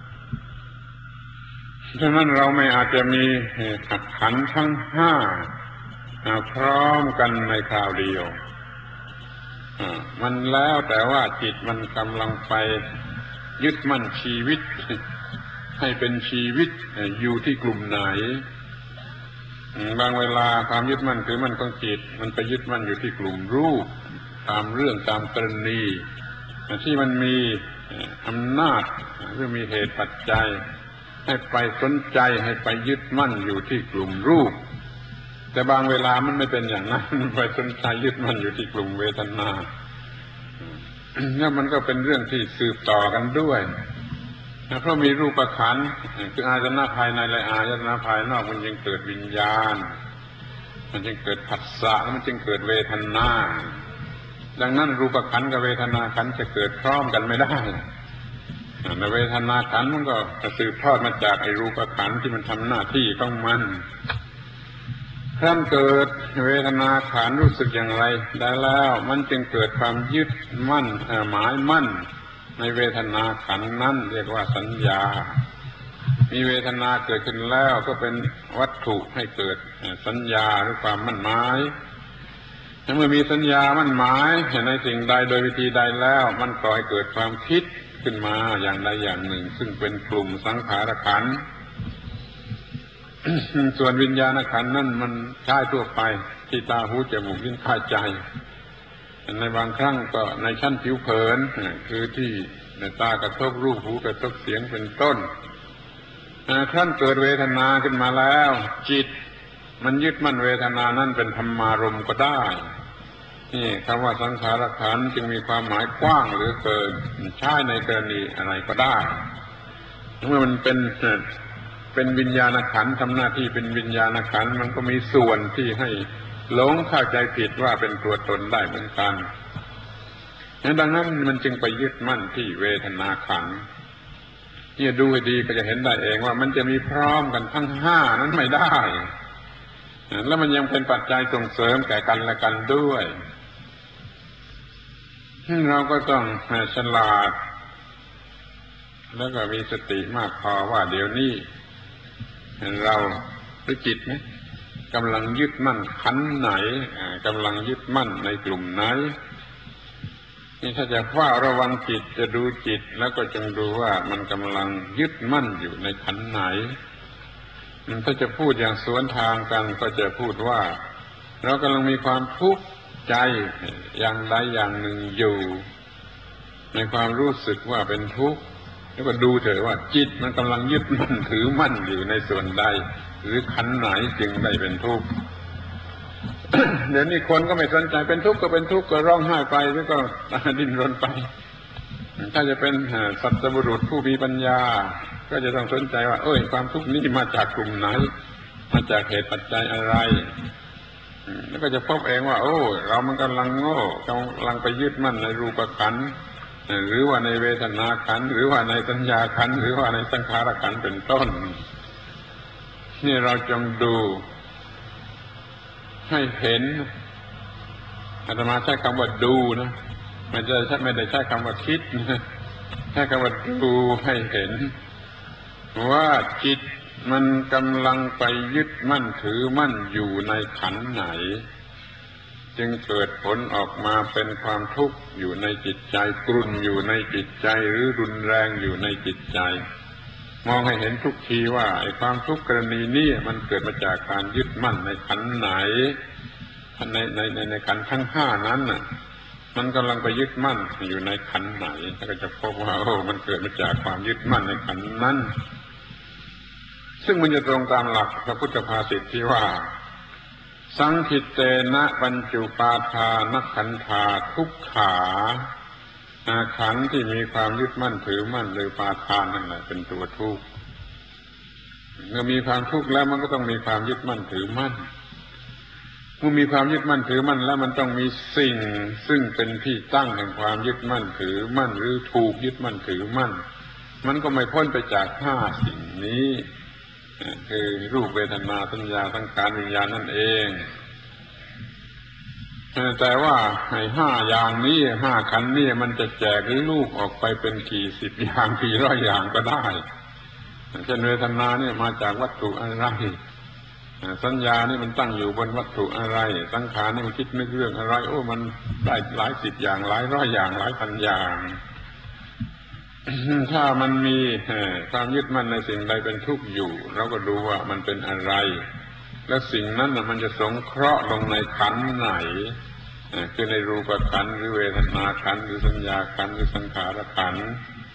ฉะนั้นเราไม่อาจจะมีขันธ์ทั้งห้าพร้อมกันในคราวเดียวมันแล้วแต่ว่าจิตมันกำลังไปยึดมั่นชีวิตให้เป็นชีวิตอยู่ที่กลุ่มไหนบางเวลาความยึดมั่นถือมั่นของจิตมันไปยึดมั่นอยู่ที่กลุ่มรูปตามเรื่องตามกรณีที่มันมีอำนาจหรือมีเหตุปัจจัยให้ไปสนใจให้ไปยึดมั่นอยู่ที่กลุ่มรูปแต่บางเวลามันไม่เป็นอย่างนั้นไปสนใจยึดมั่นอยู่ที่กลุ่มเวทนาแล้วมันก็เป็นเรื่องที่สืบต่อกันด้วยเพราะมีรูปขันธ์คืออายตนะภายในและอายตนะภายนอกมันจึงเกิดวิญญาณมันจึงเกิดผัสสะแล้วมันจึงเกิดเวทนาดังนั้นรูปขันธ์กับเวทนาขันธ์จะเกิดพร้อมกันไม่ได้ในเวทนาขันธ์มันก็จะสืบทอดมาจากไอ้รูปขันธ์ที่มันทำหน้าที่ของมันครั้นเกิดเวทนาขันธ์รู้สึกอย่างไรได้แล้วมันจึงเกิดความยึดมั่นหมายมั่นในเวทนาขันธ์นั้นเรียกว่าสัญญามีเวทนาเกิดขึ้นแล้วก็เป็นวัตถุให้เกิดสัญญาหรือความมั่นหมายเมื่อมีสัญญามั่นหมายในสิ่งใดโดยวิธีใดแล้วมันก่อให้เกิดความคิดขึ้นมาอย่างใดอย่างหนึ่งซึ่งเป็นกลุ่มสังขารขันธ์ ส่วนวิญญาณขันธ์นั่นมันใช้ทั่วไปที่ตาหูจมูกลิ้นกายใจในบางครั้งก็ในชั้นผิวเผินคือที่ในตากระทบรูปหูกระทบเสียงเป็นต้นครั้นเกิดเวทนาขึ้นมาแล้วจิตมันยึดมั่นเวทนานั่นเป็นธรรมารมณ์ก็ได้นี่คำว่าสังขารขันธ์จึงมีความหมายกว้างเหลือเกินใช้ในกรณีอะไรก็ได้เมื่อมันเป็นเป็นวิญญาณขันธ์ทำหน้าที่เป็นวิญญาณขันธ์มันก็มีส่วนที่ให้หลงเข้าใจผิดว่าเป็นตัวตนได้เหมือนกันดังนั้นมันจึงไปยึดมั่นที่เวทนาขันธ์เนี่ยดูให้ดีก็จะเห็นได้เองว่ามันจะมีพร้อมกันทั้งห้านั้นไม่ได้แล้วมันยังเป็นปัจจัยส่งเสริมแก่กันและกันด้วยเราก็ต้องฉลาดแล้วก็มีสติมากพอว่าเดี๋ยวนี้เราหรือจิตนะกำลังยึดมั่นขันธ์ไหนกำลังยึดมั่นในกลุ่มไหนนี่ถ้าจะเฝ้าระวังจิตจะดูจิตแล้วก็จงดูว่ามันกำลังยึดมั่นอยู่ในขันธ์ไหนถ้าจะพูดอย่างสวนทางกันก็จะพูดว่าเรากำลังมีความทุกข์ใจอย่างใดอย่างหนึ่งอยู่ในความรู้สึกว่าเป็นทุกข์แล้วก็ดูเถอะว่าจิตมันกำลังยึดมั่นถือมั่นอยู่ในส่วนใดหรือขันธ์ไหนจึงได้เป็นทุกข์ เดี๋ยวนี้คนก็ไม่สนใจเป็นทุกข์ก็เป็นทุกข์ก็ร้องไห้ไปแล้วก็ดิ้นรนไปถ้าจะเป็นสัตบุรุษผู้มีปัญญาก็จะต้องสนใจว่าเอ้ยความทุกข์นี้มาจากกลุ่มไหนมาจากเหตุปัจจัยอะไรแล้วก็จะพบเองว่าโอ้เรามันกำลังโง่กำลังไปยึดมั่นในรูปขันธ์หรือว่าในเวทนาขันธ์หรือว่าในสัญญาขันธ์หรือว่าในสังขารขันธ์เป็นต้นนี่เราจงดูให้เห็นอาตมาใช้คำว่าดูนะไม่ใช่ใช่ไม่ได้ใช้คำว่าคิดนะใช้คำว่าดูให้เห็นว่าจิตมันกำลังไปยึดมั่นถือมั่นอยู่ในขันธ์ไหนจึงเกิดผลออกมาเป็นความทุกข์อยู่ในจิตใจกรุ่นอยู่ในจิตใจหรือรุนแรงอยู่ในจิตใจมองให้เห็นทุกทีว่าไอ้ความทุกข์กรณีนี้มันเกิดมาจากการยึดมั่นในขันธ์ไหนในในในในขันธ์ทั้งห้านั้นน่ะมันกำลังไปยึดมั่นอยู่ในขันธ์ไหนก็จะพบว่าโอ้มันเกิดมาจากความยึดมั่นในขันธ์นั้นซึ่งมันจะตรงตามหลักพระพุทธภาษิตที่ว่าสังคิตเตนะปัญจุปาทานขันธาทุกขาขันธ์ที่มีความยึดมั่นถือมั่นหรือปาทานนั่นแหละเป็นตัวทุกข์เมื่อมีความทุกข์แล้วมันก็ต้องมีความยึดมั่นถือมั่นเมื่อมีความยึดมั่นถือมั่นแล้วมันต้องมีสิ่งซึ่งเป็นที่ตั้งแห่งความยึดมั่นถือมั่นหรือถูกยึดมั่นถือมั่นมันก็ไม่พ้นไปจากห้าสิ่งนี้คือรูปเวทนาสัญญาสังขารวิญญาณนั่นเองแต่ว่าไอ้ห้าอย่างนี้ห้าขันธ์นี้มันจะแจกรูปออกไปเป็นกี่สิบอย่างกี่ร้อยอย่างก็ได้เช่นเวทนาเนี่ยมาจากวัตถุอะไรสัญญานี่มันตั้งอยู่บนวัตถุอะไรสังขารนี่มันคิดนึกเรื่องอะไรโอ้มันได้หลายสิบอย่างหลายร้อยอย่างหลายพันอย่างถ้ามันมีความยึดมั่นในสิ่งใดเป็นทุกข์อยู่เราก็ดูว่ามันเป็นอะไรแล้วสิ่งนั้นน่ะมันจะสงเคราะห์ลงในขันธ์ไหนคือในรูปขันธ์หรือเวทนาขันธ์หรือสัญญาขันธ์หรือสังขารขันธ์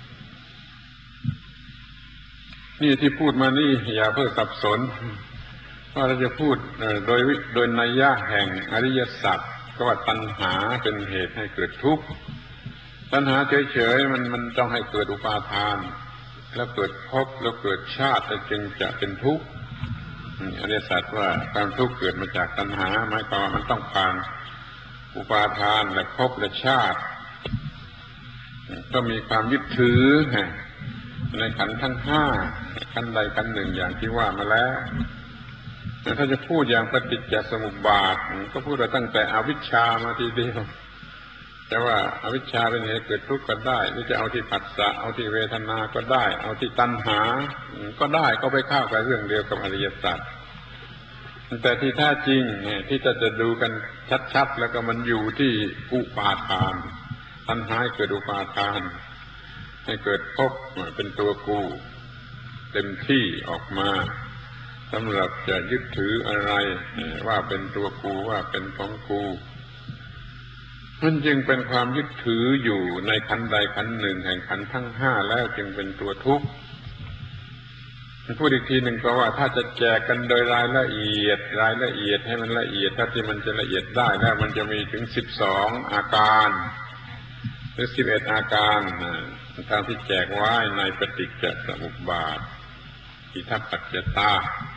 นี่ที่พูดมานี่อย่าเพิ่งสับสนว่าเราจะพูดโดยโดยนัยยะแห่งอริยสัจก็ว่าตัณหาเป็นเหตุให้เกิดทุกข์ตัณหาเฉยๆมันมันต้องให้เกิดอุปาทานแล้วเกิดภพแล้วเกิดชาติจึงจะเป็นทุกข์อริยสัจว่าความทุกข์เกิดมาจากตัณหาหมายความว่ามันต้องผ่านอุปาทานและภพและชาติก็มีความยึดถือในขันธ์ทั้งห้าขันธ์ใดขันธ์หนึ่งอย่างที่ว่ามาแล้วถ้าจะพูดอย่างปฏิจจสมุปบาทก็พูดตั้งแต่อวิชชามาทีเดียวแต่ว่าอวิชชาเป็นเหตุเกิดทุกข์ก็ได้หรือจะเอาที่ผัสสะเอาที่เวทนาก็ได้เอาที่ตัณหาก็ได้ก็ไปเข้ากับเรื่องเดียวกับอริยสัจแต่ที่แท้จริงที่จะจะดูกันชัดๆแล้วก็มันอยู่ที่อุปาทานตัณหาเกิดอุปาทานให้เกิดภพเป็นตัวกูเต็มที่ออกมาสำหรับจะยึดถืออะไรว่าเป็นตัวกูว่าเป็นของกูมันจึงเป็นความยึดถืออยู่ในขันธ์ใดขันธ์หนึ่งแห่งขันธ์ทั้งห้าแล้วจึงเป็นตัวทุกข์พูดอีกทีหนึ่งก็ว่าถ้าจะแจกกันโดยรายละเอียดรายละเอียดให้มันละเอียดถ้าที่มันจะละเอียดได้แล้วมันจะมีถึงสิบสองอาการหรือสิบเอ็ดอาการตามที่แจกไว้ในปฏิจจสมุปบาทอิทัปปัจจตา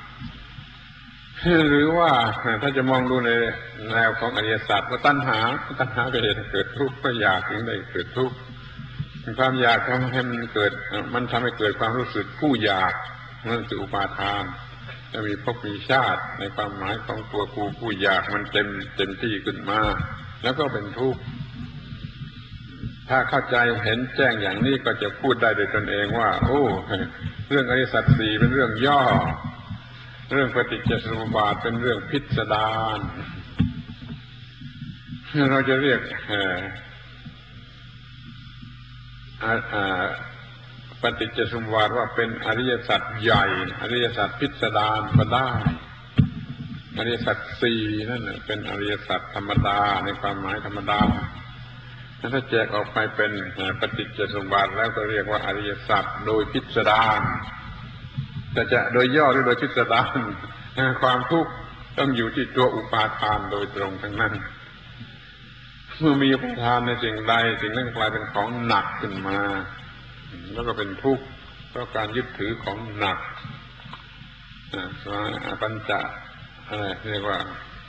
หรือว่าถ้าจะมองดูในแนวของอริยสัจว่าตัณหาตัณหาเป็นเหตุเกิดทุกข์ก็อยากถึงได้เกิดทุกข์ความอยากทำให้มันเกิดมันทำให้เกิดความรู้สึกผู้อยากนั่นคืออุปาทานจะมีภพมีชาติในความหมายของตัวกูผู้อยากมันเต็มเต็มที่ขึ้นมาแล้วก็เป็นทุกข์ถ้าเข้าใจเห็นแจ้งอย่างนี้ก็จะพูดได้โดยตนเองว่าโอ้เรื่องอริยสัจสี่เป็นเรื่องย่อเรื่องปฏิจจสมุปบาทเป็นเรื่องพิสดารเราจะเรียกปฏิจจสมุปบาทว่าเป็นอริยสัจใหญ่อริยสัจพิสดารก็ได้อริยสัจสี่นั่นเป็นอริยสัจธรรมดาในความหมายธรรมดาถ้าแจกออกไปเป็นปฏิจจสมุปบาทแล้วก็เรียกว่าอริยสัจโดยพิสดารแต่จะโดยย่อหรือโดยพิสดารความทุกข์ต้องอยู่ที่ตัวอุปาทานโดยตรงทั้งนั้นเมื่อมีอุปาทานในสิ่งใดสิ่งนั้นกลายเป็นของหนักขึ้นมาแล้วก็เป็นทุกข์เพราะการยึดถือของหนักปัญจอะไรเรียกว่า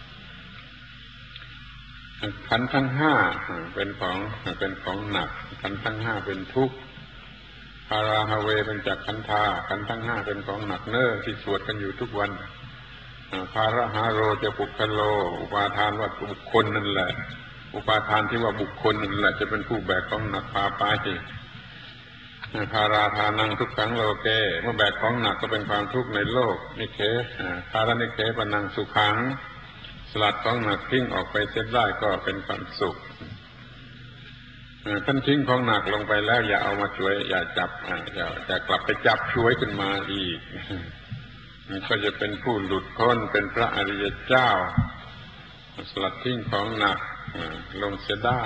ขันธ์ทั้งห้าเป็นของเป็นของหนักขันธ์ทั้งห้าเป็นทุกข์พาราฮาเวเป็นจากขันธาขันธ์ทั้งห้าเป็นของหนักเน้อที่สวดกันอยู่ทุกวันภาระหาโรจะปุคโลอุปาทานว่าบุคคลนั่นแหละอุปาทานที่ว่าบุคคลนั่นแหละจะเป็นผู้แบกของหนักพาไปภาราทานังทุกขังโลเกเมื่อแบกของหนักก็เป็นความทุกข์ในโลกนิเคภาระนิเคปนังสุขังสลัดของหนักทิ้งออกไปเสียได้ก็เป็นความสุขท่านทิ้งของหนักลงไปแล้วอย่าเอามาช่วยอย่าจับอย่าจะกลับไปจับช่วยขึ้นมาอีกก็จะเป็นผู้หลุดพ้นเป็นพระอริยเจ้าสลัดทิ้งของหนักลงเสียได้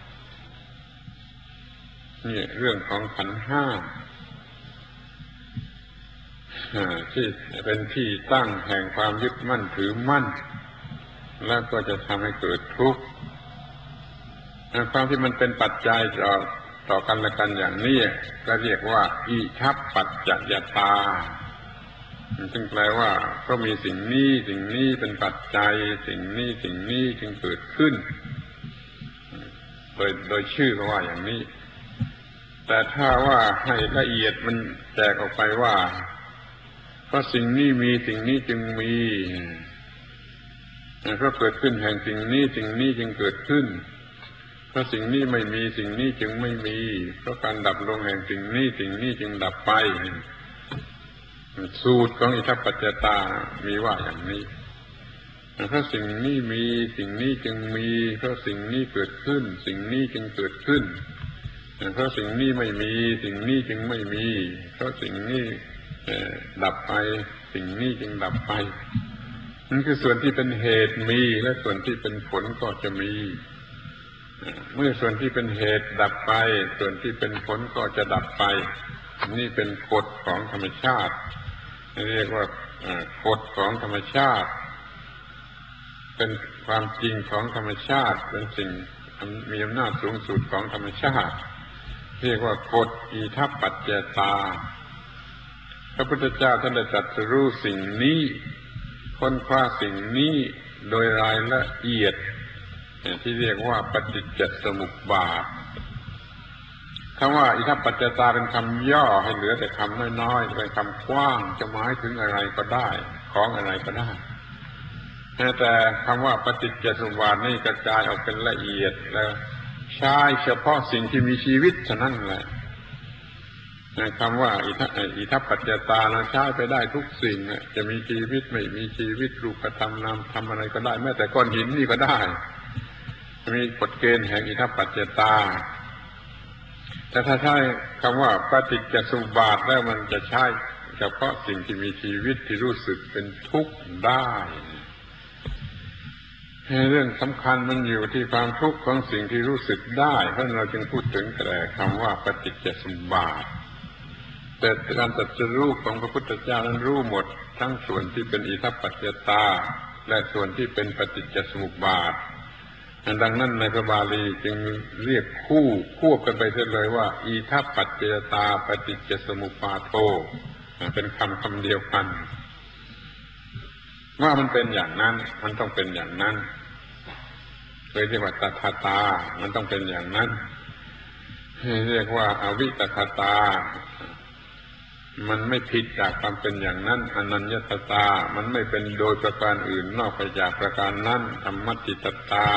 นี่เรื่องของขันธ์ห้าที่เป็นที่ตั้งแห่งความยึดมั่นถือมั่นแล้วก็จะทำให้เกิดทุกข์ความที่มันเป็นปัจจัยต่อต่อกันและกันอย่างนี้ก็เรียกว่าอิทัปปัจจยตาซึ่งแปลว่าเพราะมีสิ่งนี้สิ่งนี้เป็นปัจจัยสิ่งนี้สิ่งนี้จึงเกิดขึ้นโดยโดยชื่อก็ว่าอย่างนี้แต่ถ้าว่าให้ละเอียดมันแตกออกไปว่าเพราะสิ่งนี้มีสิ่งนี้จึงมีเพราะเกิดขึ้นแห่งสิ่งนี้สิ่งนี้จึงเกิดขึ้นเพราะสิ่งนี้ไม่มีสิ่งนี้จึงไม่มีเพราะการดับลงแห่งสิ่งนี้สิ่งนี้จึงดับไปสูตรของอิทัปปัจจตามีว่าอย่างนี้เพราะสิ่งนี้มีสิ่งนี้จึงมีเพราะสิ่งนี้เกิดขึ้นสิ่งนี้จึงเกิดขึ้นเพราะสิ่งนี้ไม่มีสิ่งนี้จึงไม่มีเพราะสิ่งนี้ดับไปสิ่งนี้จึงดับไปนั่นคือส่วนที่เป็นเหตุมีและส่วนที่เป็นผลก็จะมีเมื่อส่วนที่เป็นเหตุดับไปส่วนที่เป็นผลก็จะดับไปนี่เป็นกฎของธรรมชาติเรียกว่ากฎของธรรมชาติเป็นความจริงของธรรมชาติเป็นสิ่งมีอำนาจสูงสุดของธรรมชาติเรียกว่ากฎอิทัปปัจจตาพระพุทธเจ้าท่านได้ตรัสรู้สิ่งนี้ค้นคว้าสิ่งนี้โดยรายละเอียดที่เรียกว่าปฏิจจสมุปบาทคำว่าอิทัปปัจจตาเป็นคำย่อให้เหลือแต่คำน้อยๆเป็นคำกว้างจะหมายถึงอะไรก็ได้ของอะไรก็ได้แต่คำว่าปฏิจจสมุปบาทนี่กระจายออกเป็นละเอียดแล้วใช้เฉพาะสิ่งที่มีชีวิตเท่านั้นแหละคำว่าอิทัปปัจจตาเราใช้ไปได้ทุกสิ่งจะมีชีวิตไม่มีชีวิตรูปธรรมนามธรรมอะไรก็ได้แม้แต่ก้อนหินนี่ก็ได้มีกฎเกณฑ์แห่งอิทัปปัจจตาแต่ถ้าใช้คำว่าปฏิจจสมุปบาทแล้วมันจะใช้เฉพาะสิ่งที่มีชีวิตที่รู้สึกเป็นทุกข์ได้เรื่องสำคัญมันอยู่ที่ความทุกข์ของสิ่งที่รู้สึกได้เพราะเราจึงพูดถึงแต่คำว่าปฏิจจสมุปบาทแต่การตรัสรู้ของพระพุทธเจ้านั้นรู้หมดทั้งส่วนที่เป็นอิทัปปัจจตาและส่วนที่เป็นปฏิจจสมุปบาทดังนั้นในพระบาลีจึงเรียกคู่ควบกันไปเสียเลยว่าอิทัปปัจจตาปฏิจจสมุปบาทโธเป็นคำคำเดียวกันว่ามันเป็นอย่างนั้นมันต้องเป็นอย่างนั้นเลยเรียกว่าตถาตามันต้องเป็นอย่างนั้นเรียกว่าอวิตถาตามันไม่ผิดจากความเป็นอย่างนั้นอนัญญตตามันไม่เป็นโดยประการอื่นนอกไปจากประการนั้นธรรมติตตา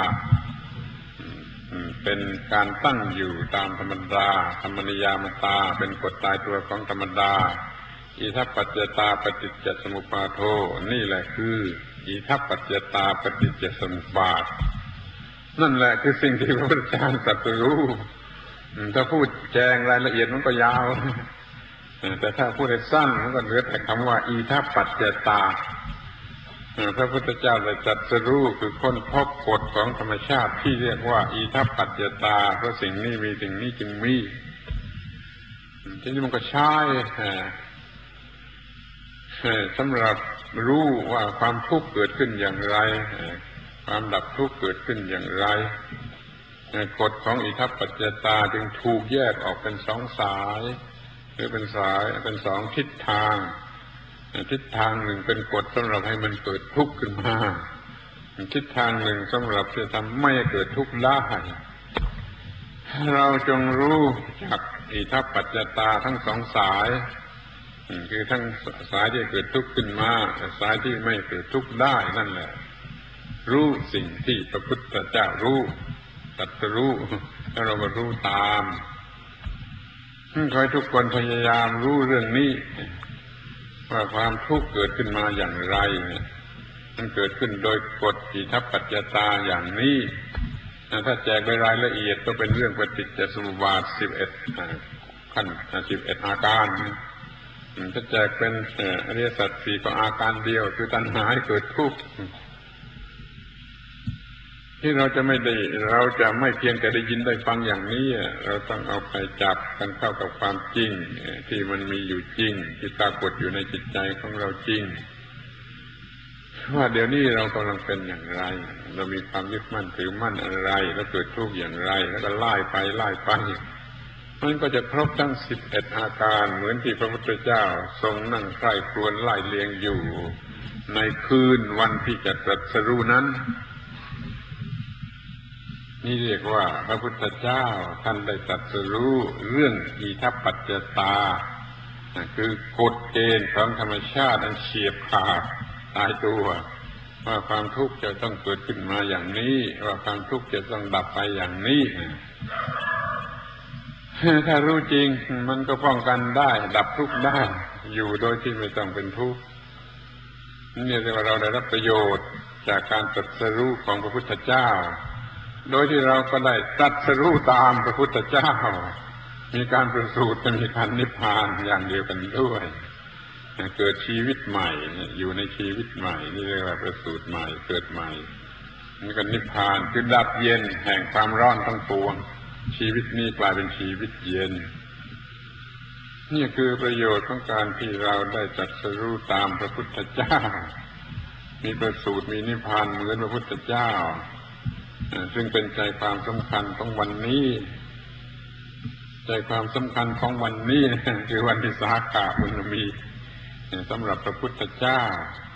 เป็นการตั้งอยู่ตามธรรมดาธรรมนิยามตาเป็นกฎตายตัวของธรรมดาอิทัปปัจจตาปฏิจจสมุปบาทโธนี่แหละคืออิทัปปัจจตาปฏิจจสมุปบาทนั่นแหละคือสิ่งที่พระพุทธเจ้าตรัสรู้ถ้าพูดแจงรายละเอียดมันก็ยาวแต่ถ้าพูดให้สั้นมันก็เหลือแต่คำว่าอิทัปปัจจตาพระพุทธเจ้าได้ตรัสรู้คือค้นพบกฎของธรรมชาติที่เรียกว่าอิทัปปัจจตาเพราะสิ่งนี้มีสิ่งนี้จึงมีทีนี้มันก็ใช้สำหรับรู้ว่าความทุกข์เกิดขึ้นอย่างไรความดับทุกข์เกิดขึ้นอย่างไรกฎของอิทัปปัจจตาจึงถูกแยกออกเป็นสองสายหรือเป็นสายเป็นสองทิศทางทิศทางหนึ่งเป็นกฎสำหรับให้มันเกิดทุกข์ขึ้นมาทิศทางหนึ่งสำหรับจะทำไม่ให้เกิดทุกข์ได้เราจงรู้จักอิทัปปัจจตาทั้งสองสายคือทั้งสายที่เกิดทุกข์ขึ้นมาสายที่ไม่เกิดทุกข์ได้นั่นแหละรู้สิ่งที่พระพุทธเจ้ารู้ตรัสรู้แล้วเราก็รู้ตามขอให้ทุกคนพยายามรู้เรื่องนี้ว่าความทุกข์เกิดขึ้นมาอย่างไรมันเกิดขึ้นโดยกฎอิทัปปัจจตาอย่างนี้ถ้าแจกไปรายละเอียดก็เป็นเรื่องปฏิจจสมุปบาทสิบเอ็ดขั้นสิบเอ็ดอาการถ้าแจกเป็นอริยสัจสี่ก็อาการเดียวคือตัณหาให้เกิดทุกข์ที่เราจะไม่ได้เราจะไม่เพียงแต่ได้ยินได้ฟังอย่างนี้เราต้องเอาไปจับกันเข้ากับความจริงที่มันมีอยู่จริงที่ปรากฏอยู่ในจิตใจของเราจริงว่าเดี๋ยวนี้เรากำลังเป็นอย่างไรเรามีความยึดมั่นถือมั่นอะไรแล้วเกิดทุกข์อย่างไรแล้วก็ไล่ไปไล่ไปมันก็จะครบทั้งสิบเอ็ดอาการเหมือนที่พระพุทธเจ้าทรงนั่งใคร่ครวญไล่เลียงอยู่ในคืนวันที่จะตรัสรู้นั้นนี่เรียกว่าพระพุทธเจ้าท่านได้ตรัสรู้เรื่องอิทัปปัจจตาคือกฎเกณฑ์ของธรรมชาติอันเฉียบขาดตายตัวว่าความทุกข์จะต้องเกิดขึ้นมาอย่างนี้ว่าความทุกข์จะต้องดับไปอย่างนี้ถ้ารู้จริงมันก็ป้องกันได้ดับทุกข์ได้อยู่โดยที่ไม่ต้องเป็นทุกข์นี่เรียกว่าเราได้รับประโยชน์จากการตรัสรู้ของพระพุทธเจ้าโดยที่เราก็ได้ตรัสรู้ตามพระพุทธเจ้ามีการประสูติมีการนิพพานอย่างเดียวกันด้วยเกิดชีวิตใหม่อยู่ในชีวิตใหม่นี่เรียกว่าประสูติใหม่เกิดใหม่นี่ก็นิพพานคือดับเย็นแห่งความร้อนทั้งปวงชีวิตนี้กลายเป็นชีวิตเย็นนี่คือประโยชน์ของการที่เราได้ตรัสรู้ตามพระพุทธเจ้ามีประสูติมีนิพพานเหมือนพระพุทธเจ้าซึ่งเป็นใจความสำคัญของวันนี้ใจความสำคัญของวันนี้คือวันวิสาขบุญมีสำหรับพระพุทธเจ้า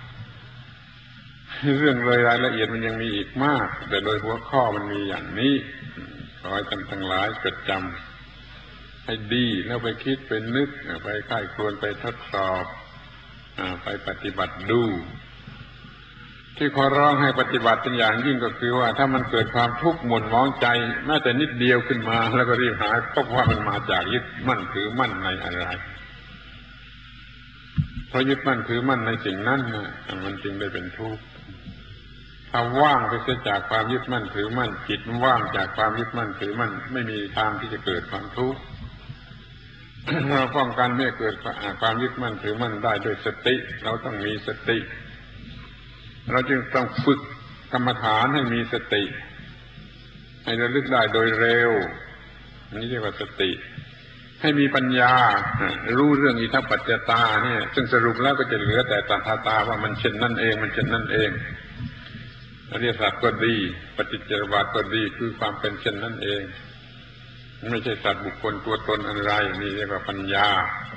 เรื่องเลยรายละเอียดมันยังมีอีกมากแต่โดยหัวข้อมันมีอย่างนี้ขอให้ท่านทั้งหลายจดจำให้ดีแล้วไปคิดไปนึกไปใคร่ครวญไปทดสอบไปปฏิบัติดูที่ขอร้องให้ปฏิบัติเป็นอย่างยิ่งก็คือว่าถ้ามันเกิดความทุกข์หม่นหมองใจแม้แต่นิดเดียวขึ้นมาแล้วก็รีบหาพบว่ามันมาจากยึดมั่นถือมั่นในอะไรเพราะยึดมั่นถือมั่นในสิ่งนั้นนะมันจึงได้เป็นทุกข์ถ้าว่างไปเสียจากความยึดมั่นถือมั่นจิตว่างจากความยึดมั่นถือมั่นไม่มีทางที่จะเกิดความทุกข์เราป้องกันไม่ให้เกิดความยึดมั่นถือมั่นได้ด้วยสติเราต้องมีสติเราจึงต้องฝึกกรรมฐานให้มีสติให้ระลึกได้โดยเร็วนี่เรียกว่าสติให้มีปัญญารู้เรื่องอิทัปปัจจตาเนี่ยซึ่งสรุปแล้วก็จะเหลือแต่ตถาตาว่ามันเช่นนั่นเองมันเช่นนั่นเองอริยสัจก็ดีปฏิจจสมุปบาทก็ดีคือความเป็นเช่นนั่นเองไม่ใช่สัตว์บุคคลตัวตนอะไรนี่เรียกว่าปัญญา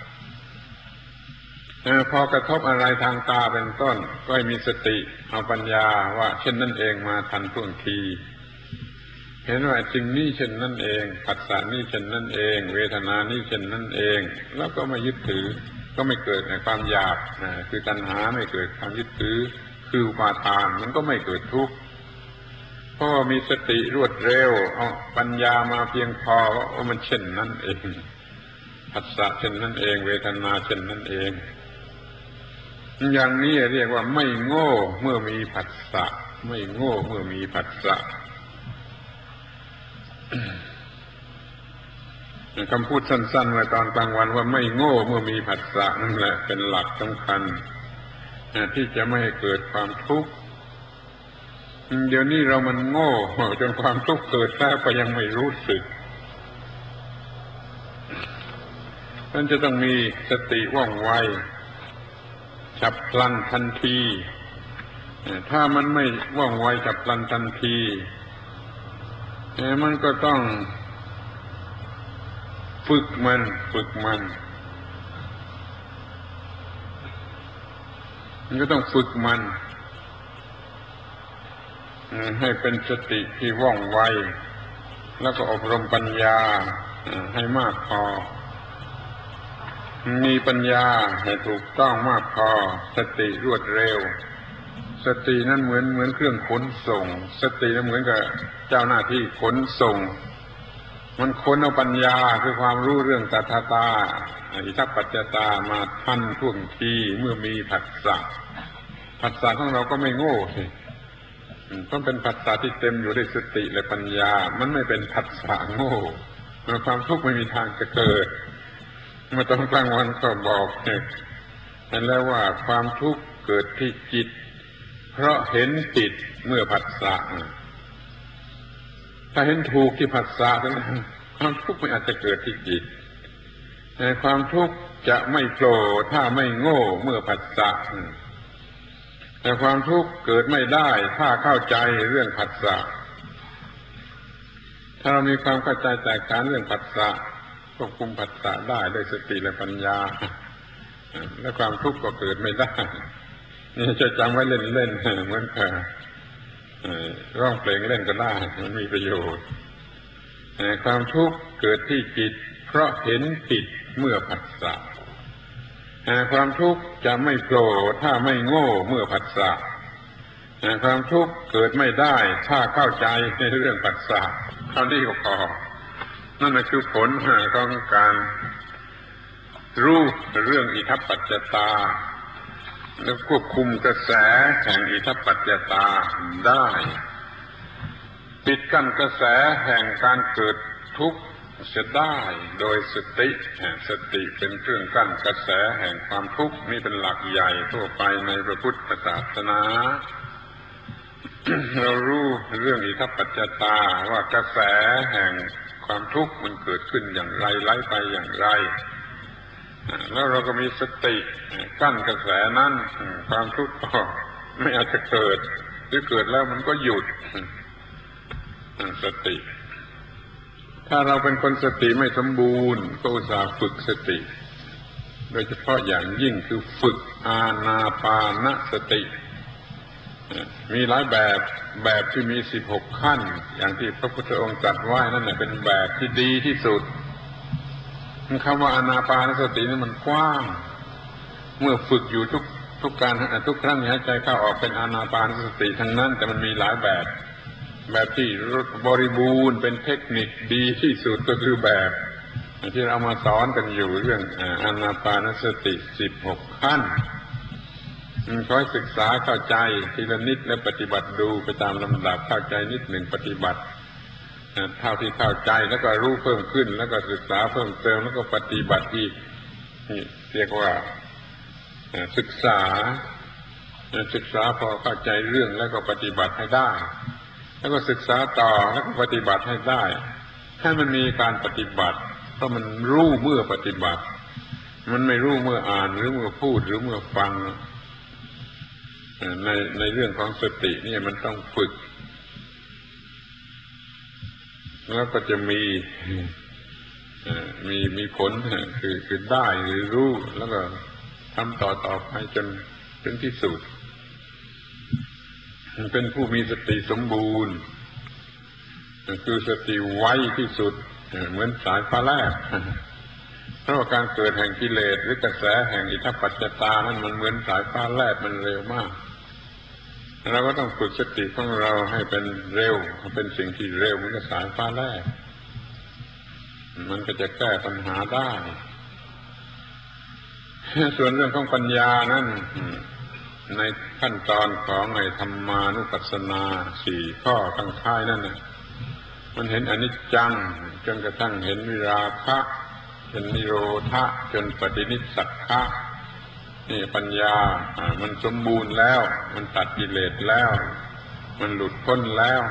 พอกระทบอะไรทางตาเป็นต้นก็ให้มีสติเอาปัญญาว่าเช่นนั่นเองมาทันท่วงทีเห็นว่าสิ่งนี้เช่นนั่นเองผัสสะนี้เช่นนั่นเองเวทนานี้เช่นนั่นเองแล้วก็ไม่ยึดถือก็ไม่เกิดความอยากคือตัณหาไม่เกิดความยึดถือคืออุปาทานมันก็ไม่เกิดทุกข์เพราะมีสติรวดเร็วเอาปัญญามาเพียงพอว่ามันเช่นนั่นเองผัสสะเช่นนั่นเองเวทนาเช่นนั่นเองอย่างนี้เรียกว่าไม่โง่เมื่อมีผัสสะไม่โง่เมื่อมีผัสสะคำพูดสั้นๆไว้ตอนกลางวันว่าไม่โง่เมื่อมีผัสสะนั่นแหละเป็นหลักสำคัญที่จะไม่ให้เกิดความทุกข์เดี๋ยวนี้เรามันโง่จนความทุกข์เกิดแล้วก็ยังไม่รู้สึกมันจะต้องมีสติว่องไวฉับพลันทันทีถ้ามันไม่ว่องไวฉับพลันทันทีมันก็ต้องฝึกมันฝึกมันมันก็ต้องฝึกมันให้เป็นสติที่ว่องไวแล้วก็อบรมปัญญาให้มากพอมีปัญญาให้ถูกต้องมากพอสติรวดเร็วสตินั้นเหมือนเหมือนเครื่องขนส่งสตินั้นเหมือนกับเจ้าหน้าที่ขนส่งมันขนเอาปัญญาคือความรู้เรื่องตถาตาอิทัปปัจจตามาทันท่วงทีเมื่อมีผัสสะผัสสะของเราก็ไม่โง่สิต้องเป็นผัสสะที่เต็มอยู่ด้วยสติและปัญญามันไม่เป็นผัสสะโง่ความทุกข์ไม่มีทางจะเกิดเมื่อตอนกลางวันก็บอกเห็นแล้วว่าความทุกข์เกิดที่จิตเพราะเห็นผิดเมื่อผัสสะถ้าเห็นถูกที่ผัสสะนั้นความทุกข์ไม่อาจจะเกิดที่จิตแต่ความทุกข์จะไม่โผล่ถ้าไม่โง่เมื่อผัสสะแต่ความทุกข์เกิดไม่ได้ถ้าเข้าใจเรื่องผัสสะถ้าเรามีความเข้าใจแตกต่างเรื่องผัสสะควบคุมผัสสะได้ด้วยสติและปัญญาและความทุกข์ก็เกิดไม่ได้นี่จะจำไว้เล่นๆเหมือนกับร้องเพลงเล่นก็ได้มันมีประโยชน์ความทุกข์เกิดที่จิตเพราะเห็นผิดเมื่อผัสสะความทุกข์จะไม่โผล่ถ้าไม่โง่เมื่อผัสสะความทุกข์เกิดไม่ได้ถ้าเข้าใจในเรื่องผัสสะเท่านี้ก็พอนั่นคือผลของการรู้เรื่องอิทัปปัจจตาและควบคุมกระแสแห่งอิทัปปัจจตาได้ปิดกั้นกระแสแห่งการเกิดทุกข์เสียได้โดยสติสติเป็นเครื่องกั้นกระแสแห่งความทุกข์นี่เป็นหลักใหญ่ทั่วไปในพระพุทธศาสนา เรารู้เรื่องอิทัปปัจจตาว่ากระแสแห่งความทุกข์มันเกิดขึ้นอย่างไรไหลไปอย่างไรแล้วเราก็มีสติกั้นกระแสนั้นความทุกข์ก็ไม่อาจจะเกิดหรือเกิดแล้วมันก็หยุดสติถ้าเราเป็นคนสติไม่สมบูรณ์ก็อุตส่าห์ฝึกสติโดยเฉพาะอย่างยิ่งคือฝึกอานาปานสติมีหลายแบบแบบที่มีสิบหกขั้นอย่างที่พระพุทธองค์ตรัสไว้นั่นแหละเป็นแบบที่ดีที่สุดคำว่าอานาปานสตินี่มันกว้างเมื่อฝึกอยู่ทุกทุกการทุกครั้งหายใจเข้าออกเป็นอานาปานสติทั้งนั้นแต่มันมีหลายแบบแบบที่บริบูรณ์เป็นเทคนิคดีที่สุดก็คือแบบที่เรามาสอนกันอยู่เรื่องอานาปานสติสิบหกขั้นคอยศึกษาเข้าใจทีละนิดและปฏิบัติดูไปตามลำดับเข้าใจนิดหนึ่งปฏิบัติเท่าที่เข้าใจแล้วก็รู้เพิ่มขึ้นแล้วก็ศึกษาเพิ่มเติมแล้วก็ปฏิบัติอีกนี่เรียกว่าศึกษาศึกษาพอเข้าใจเรื่องแล้วก็ปฏิบัติให้ได้แล้วก็ศึกษาต่อแล้วก็ปฏิบัติให้ได้ให้มันมีการปฏิบัติเพราะมันรู้เมื่อปฏิบัติมันไม่รู้เมื่ออ่านหรือเมื่อพูดหรือเมื่อฟังในในเรื่องของสตินี่มันต้องฝึกแล้วก็จะมีมีมีผลคือคือได้หรือรู้แล้วก็ทำต่อต่อไปจนถึงที่สุดเป็นผู้มีสติสมบูรณ์คือสติไวที่สุดเหมือนสายฟ้าแลบเพราะว่าการเกิดแห่งกิเลสหรือกระแสแห่งอิทัปปัจจตานั้นมันเหมือนสายฟ้าแลบมันเร็วมากเราก็ต้องฝึกสติของเราให้เป็นเร็วเป็นสิ่งที่เร็วเหมือนกับสายฟ้าแลบมันก็จะแก้ปัญหาได้ส่วนเรื่องของปัญญานั้นในขั้นตอนของไอ้ธรรมานุปัสสนาสี่ข้อข้างท้ายนั่นน่ะมันเห็นอนิจจังจนกระทั่งเห็นวิราคะจนนิโรธะจนปฏินิสสักขะนี่ปัญญามันสมบูรณ์แล้วมันตัดกิเลสแล้วมันหลุดพ้นแล้ว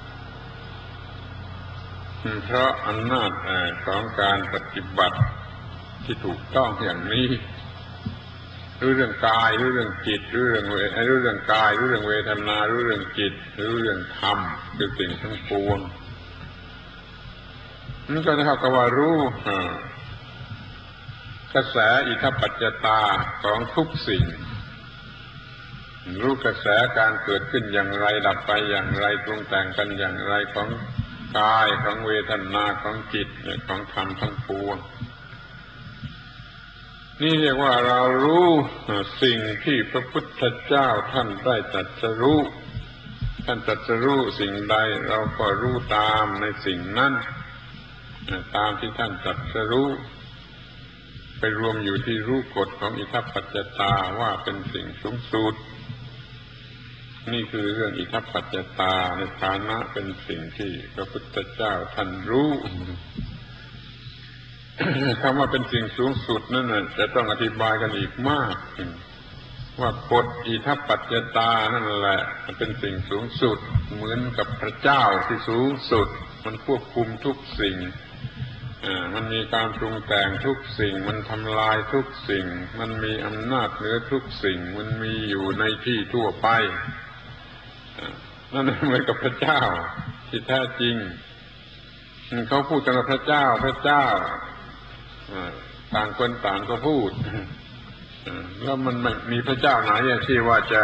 เพราะอำนาจของการปฏิบัติที่ถูกต้องอย่างนี้รู้เรื่องกายรู้เรื่องจิตรู้เรื่องเวทรู้เรื่องกายรู้เรื่องเวทนารู้เรื่องจิตรู้เรื่องธรรมคือสิ่งทั้งปวงนั่นก็เท่ากับว่ารู้กระแสอิทัปปัจจตาของทุกสิ่งรู้กระแสการเกิดขึ้นอย่างไรดับไปอย่างไรปรุงแต่งกันอย่างไรของกายของเวทนาของจิตของธรรมทั้งปวงนี่เรียกว่าเรารู้สิ่งที่พระพุทธเจ้าท่านได้ตรัสรู้ท่านตรัสรู้สิ่งใดเราก็รู้ตามในสิ่งนั้นตามที่ท่านตรัสรู้ไปรวมอยู่ที่รู้กฎของอิทัปปัจจตาว่าเป็นสิ่งสูงสุดนี่คือเรื่องอิทัปปัจจตาในฐานะเป็นสิ่งที่พระพุทธเจ้าท่านรู้ คำว่าเป็นสิ่งสูงสุดนั่นน่ะจะต้องอธิบายกันอีกมากว่ากฎอิทัปปัจจตานั่นแหละมันเป็นสิ่งสูงสุดเหมือนกับพระเจ้าที่สูงสุดมันควบคุมทุกสิ่งมันมีการปรุงแต่งทุกสิ่งมันทำลายทุกสิ่งมันมีอำนาจเหนือทุกสิ่งมันมีอยู่ในที่ทั่วไปนั่นเหมือนกับพระเจ้าที่แท้จริงเขาพูดกันว่าพระเจ้าพระเจ้าต่างคนต่างก็พูดแล้วมันไม่มีพระเจ้าไหนที่ว่าจะ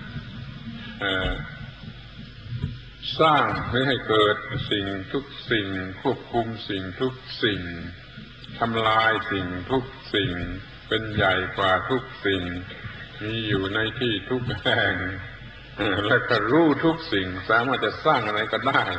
สร้างหรือให้เกิดสิ่งทุกสิ่งควบคุมสิ่งทุกสิ่งทำลายสิ่งทุกสิ่งเป็นใหญ่กว่าทุกสิ่งมีอยู่ในที่ทุกแห่งและก็รู้ทุกสิ่งสามารถจะสร้างอะไรก็ได้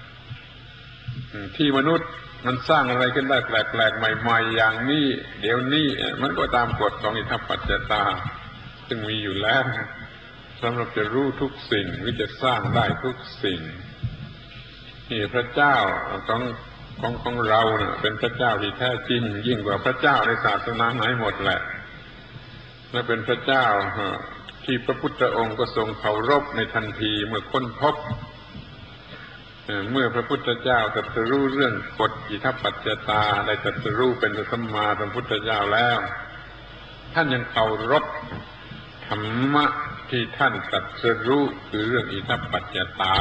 ที่มนุษย์มันสร้างอะไรขึ้นได้แปลกๆใหม่ๆอย่างนี้เดี๋ยวนี้มันก็ตามกฎของอิทธิปัจจตาซึ่งมีอยู่แล้วสำหรับจะรู้ทุกสิ่งหรือจะสร้างได้ทุกสิ่งนี่พระเจ้าของของของเราเนี่ยเป็นพระเจ้าที่แท้จริงยิ่งกว่าพระเจ้าในศาสนาไหนหมดแหละและเป็นพระเจ้าที่พระพุทธองค์ก็ทรงเคารพในทันทีเมื่อค้นพบเมื่อพระพุทธเจ้าตรัสรู้เรื่องกฎอิทัปปัจจตาได้ตรัสรู้เป็นพระสัมมาสัมพุทธเจ้าแล้วท่านยังเคารพธรรมะที่ท่านตรัสรู้คือเรื่องอิทัปปัจจตา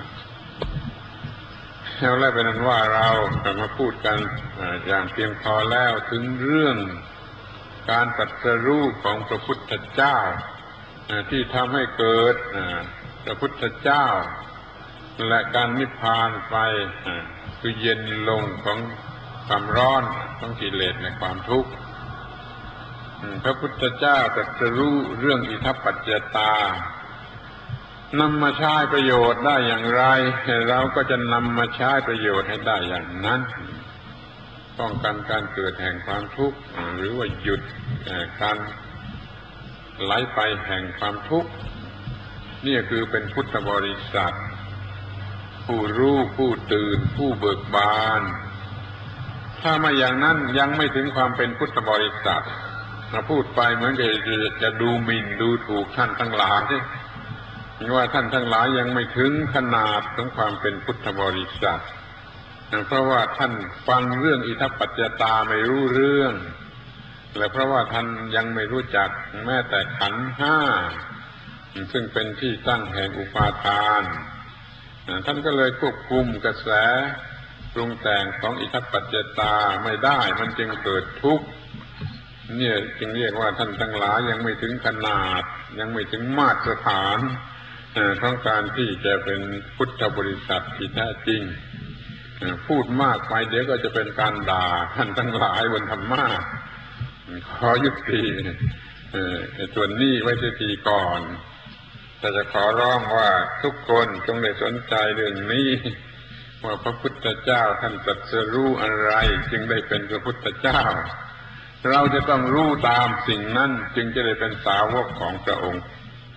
แล้วแล้วเป็นนั้นว่าเรามาพูดกันอย่างเพียงพอแล้วถึงเรื่องการตรัสรู้ของพระพุทธเจ้าที่ทำให้เกิดพระพุทธเจ้าและการนิพพานไปคือเย็นลงของความร้อนของกิเลสในความทุกข์พระพุทธเจ้าตรัสรู้เรื่องอิทัปปัจจตานำมาใช้ประโยชน์ได้อย่างไรเราก็จะนำมาใช้ประโยชน์ให้ได้อย่างนั้นป้องกันการเกิดแห่งความทุกข์หรือว่าหยุดการไหลไปแห่งความทุกข์นี่คือเป็นพุทธบริษัทผู้รู้ผู้ตื่นผู้เบิกบานถ้าไม่อย่างนั้นยังไม่ถึงความเป็นพุทธบริษัทมาพูดไปเหมือนจะจะดูหมิ่นดูถูกท่านทั้งหลายว่าท่านทั้งหลายยังไม่ถึงขนาดของความเป็นพุทธบริษัทเพราะว่าท่านฟังเรื่องอิทัปปัจจตาไม่รู้เรื่องและเพราะว่าท่านยังไม่รู้จักแม้แต่ขันธ์ห้าซึ่งเป็นที่ตั้งแห่งอุปาทานท่านก็เลยควบคุมกระแสปรุงแต่งของอิทัปปัจจตาไม่ได้มันจึงเกิดทุกข์เนี่ยจึงเรียกว่าท่านทั้งหลายยังไม่ถึงขนาดยังไม่ถึงมาตรฐานของการที่จะเป็นพุทธบริษัทที่แท้จริงพูดมากไปเดี๋ยวก็จะเป็นการด่าท่านทั้งหลายบนธรรมะขอยุติส่วนนี้ไว้ทีก่อนแต่จะขอร้องว่าทุกคนจงได้สนใจเรื่องนี้ว่าพระพุทธเจ้าท่านตรัสรู้อะไรจึงได้เป็นพระพุทธเจ้าเราจะต้องรู้ตามสิ่งนั้นจึงจะได้เป็นสาวกของพระองค์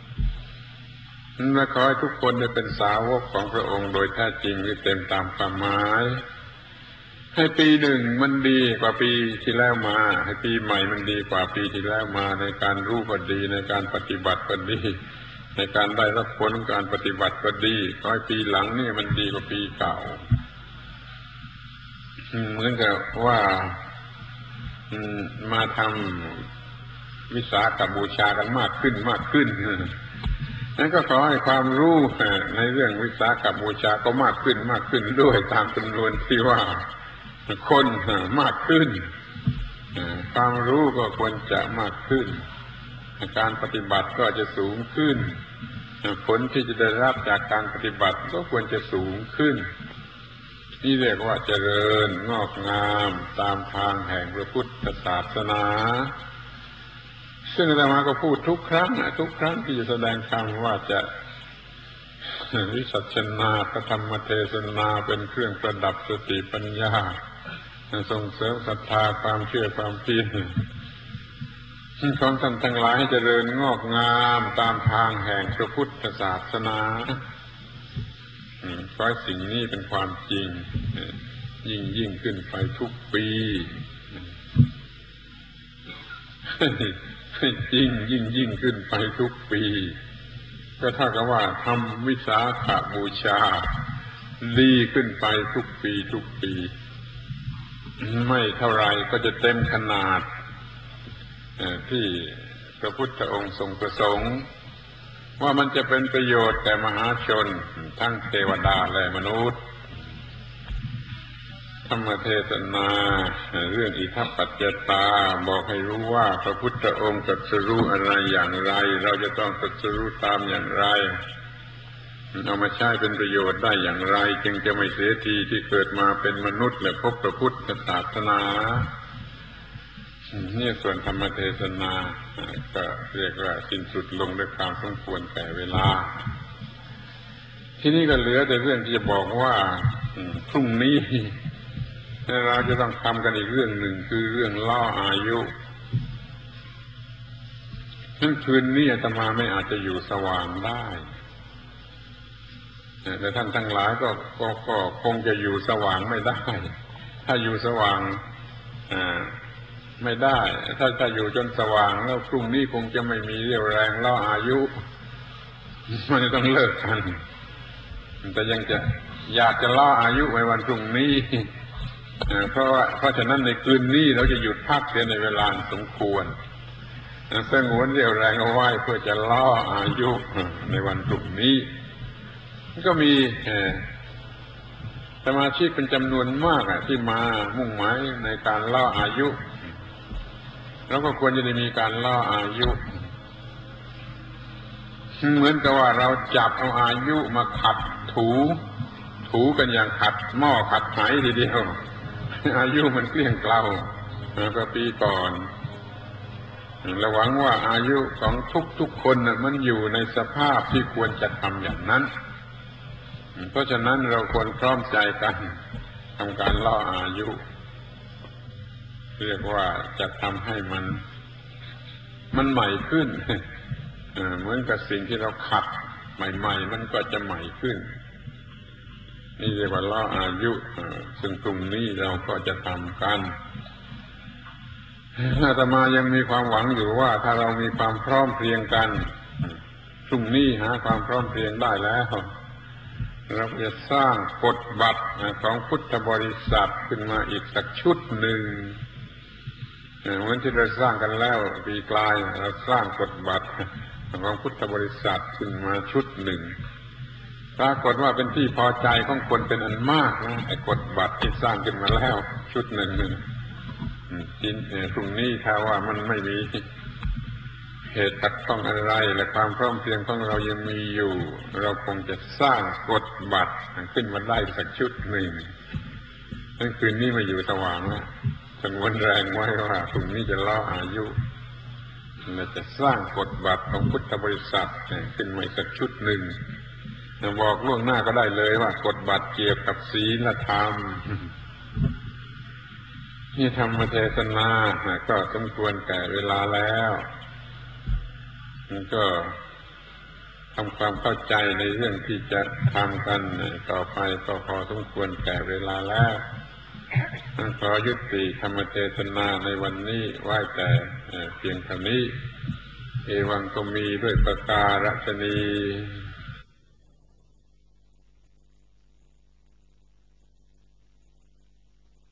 และขอให้ทุกคนได้เป็นสาวกของพระองค์โดยแท้จริงหรือเต็มตามความหมายให้ปีหนึ่งมันดีกว่าปีที่แล้วมาให้ปีใหม่มันดีกว่าปีที่แล้วมาในการรู้ก็ดีในการปฏิบัติก็ดีในการได้รับผลการปฏิบัติก็ดีขอให้ปีหลังนี่มันดีกว่าปีเก่าเหมือนกับว่ามาทำวิสาขบูชากันมากขึ้นมากขึ้นนั้นก็ขอให้ความรู้ในเรื่องวิสาขบูชาก็มากขึ้นมากขึ้นด้วยตามจำนวนที่ว่าคนมากขึ้นความรู้ก็ควรจะมากขึ้นการปฏิบัติก็จะสูงขึ้นผลที่จะได้รับจากการปฏิบัติก็ควรจะสูงขึ้นนี่เรียกว่าเจริญงอกงามตามทางแห่งพระพุทธศาสนาซึ่งอาตมาก็พูดทุกครั้งทุกครั้งที่จะแสดงธรรมว่าจะวิสัชนาพระธรรมเทศนาเป็นเครื่องประดับสติปัญญาส่งเสริมศรัทธาความเชื่อความเพียรของท่านทั้งหลายให้เจริญงอกงามตามทางแห่งพระพุทธศาสนาเพราะสิ่งนี้เป็นความจริงยิ่งยิ่งขึ้นไปทุกปีจริงยิ่งยิ่งขึ้นไปทุกปีก็เท่ากับว่าทำวิสาขบูชาดีขึ้นไปทุกปีทุกปีไม่เท่าไรก็จะเต็มขนาดที่พระพุทธองค์ทรงประสงค์ว่ามันจะเป็นประโยชน์แก่มหาชนทั้งเทวดาและมนุษย์ธรรมเทศนาเรื่องอิทัปปัจจตาบอกให้รู้ว่าพระพุทธองค์ตรัสรู้อะไรอย่างไรเราจะต้องตรัสรู้ตามอย่างไรเอามาใช้เป็นประโยชน์ได้อย่างไรจึงจะไม่เสียทีที่เกิดมาเป็นมนุษย์และพบพระพุทธศาสนานี่ส่วนธรรมเทศนาก็เรียกว่าสิ้นสุดลงด้วยความสมควรแก่เวลาที่นี่ก็เหลือแต่เรื่องที่จะบอกว่าพรุ่งนี้เราจะต้องทำกันอีกเรื่องหนึ่งคือเรื่องล่ออายุทั้งคืนนี้อาตมาไม่อาจจะอยู่สว่างได้แต่ท่านทั้งหลายก็ก็ก็คงจะอยู่สว่างไม่ได้ถ้าอยู่สว่างอ่าไม่ได้ถ้าถ้าอยู่จนสว่างแล้วพรุ่งนี้คงจะไม่มีเรี่ยวแรงล่ออายุมันจะต้องเลิกกันแต่ยังจะอยากจะล่ออายุไว้วันพรุ่งนี้เพราะว่าเพราะฉะนั้นในคืนนี้เราจะหยุดพักเสียในเวลาสมควรสงวนเรี่ยวแรงเอาไว้เพื่อจะล่ออายุในวันพรุ่งนี้ก็มีสมาชิกเป็นจำนวนมากที่มามุ่งหมายในการล่ออายุแล้วก็ควรจะได้มีการล่ออายุเหมือนกับว่าเราจับเอาอายุมาขัดถูถูกันอย่างขัดหม้อขัดไหทีเดียวอายุมันเกลี้ยงเกลาเมื่อปีก่อนเราหวังว่าอายุของทุกๆคนนะมันอยู่ในสภาพที่ควรจะทำอย่างนั้นเพราะฉะนั้นเราควรพร้อมใจกันทำการล่ออายุเรียกว่าจะทำให้มันมันใหม่ขึ้นเหมือนกับสิ่งที่เราขัดใหม่ๆมันก็จะใหม่ขึ้นนี่เรียกว่าล่ออายุซึ่งตรงนี้เราก็จะทำกันอาตมายังมีความหวังอยู่ว่าถ้าเรามีความพร้อมเพรียงกันพรุ่งนี้หาความพร้อมเพรียงได้แล้วเราจะสร้างกฎบัตรของพุทธบริษัทขึ้นมาอีกสักชุดหนึ่งเหมือนที่เราสร้างกันแล้วปีกลายเราสร้างกฎบัตรของพุทธบริษัทขึ้นมาชุดหนึ่งปรากฏว่าเป็นที่พอใจของคนเป็นอันมากนะไอ้กฎบัตรที่สร้างขึ้นมาแล้วชุดหนึ่งทีตรงนี้ถ้าว่ามันไม่มีเหตุขัดข้องอะไรและความพร้อมเพรียงของเรายังมีอยู่เราคงจะสร้างกฎบัตรขึ้นมาได้สักชุดหนึ่งทั้งคืนนี้มาอยู่สว่างแล้วสงวนแรงไว้ว่าพรุ่งนี้จะล่ออายุเราจะสร้างกฎบัตรของพุทธบริษัทขึ้นมาสักชุดหนึ่งบอกล่วงหน้าก็ได้เลยว่ากฎบัตรเกี่ยวกับศีลธรรมนี่ธรรมเทศนาก็สมควรแก่เวลาแล้วก็ทำความเข้าใจในเรื่องที่จะทำกันต่อไปก็พอสมควรแก่เวลาแล้วขอยุติธรรมเทศนาในวันนี้ไว้แต่เพียงเท่านี้เอวังก็มีด้วยประการฉะนี้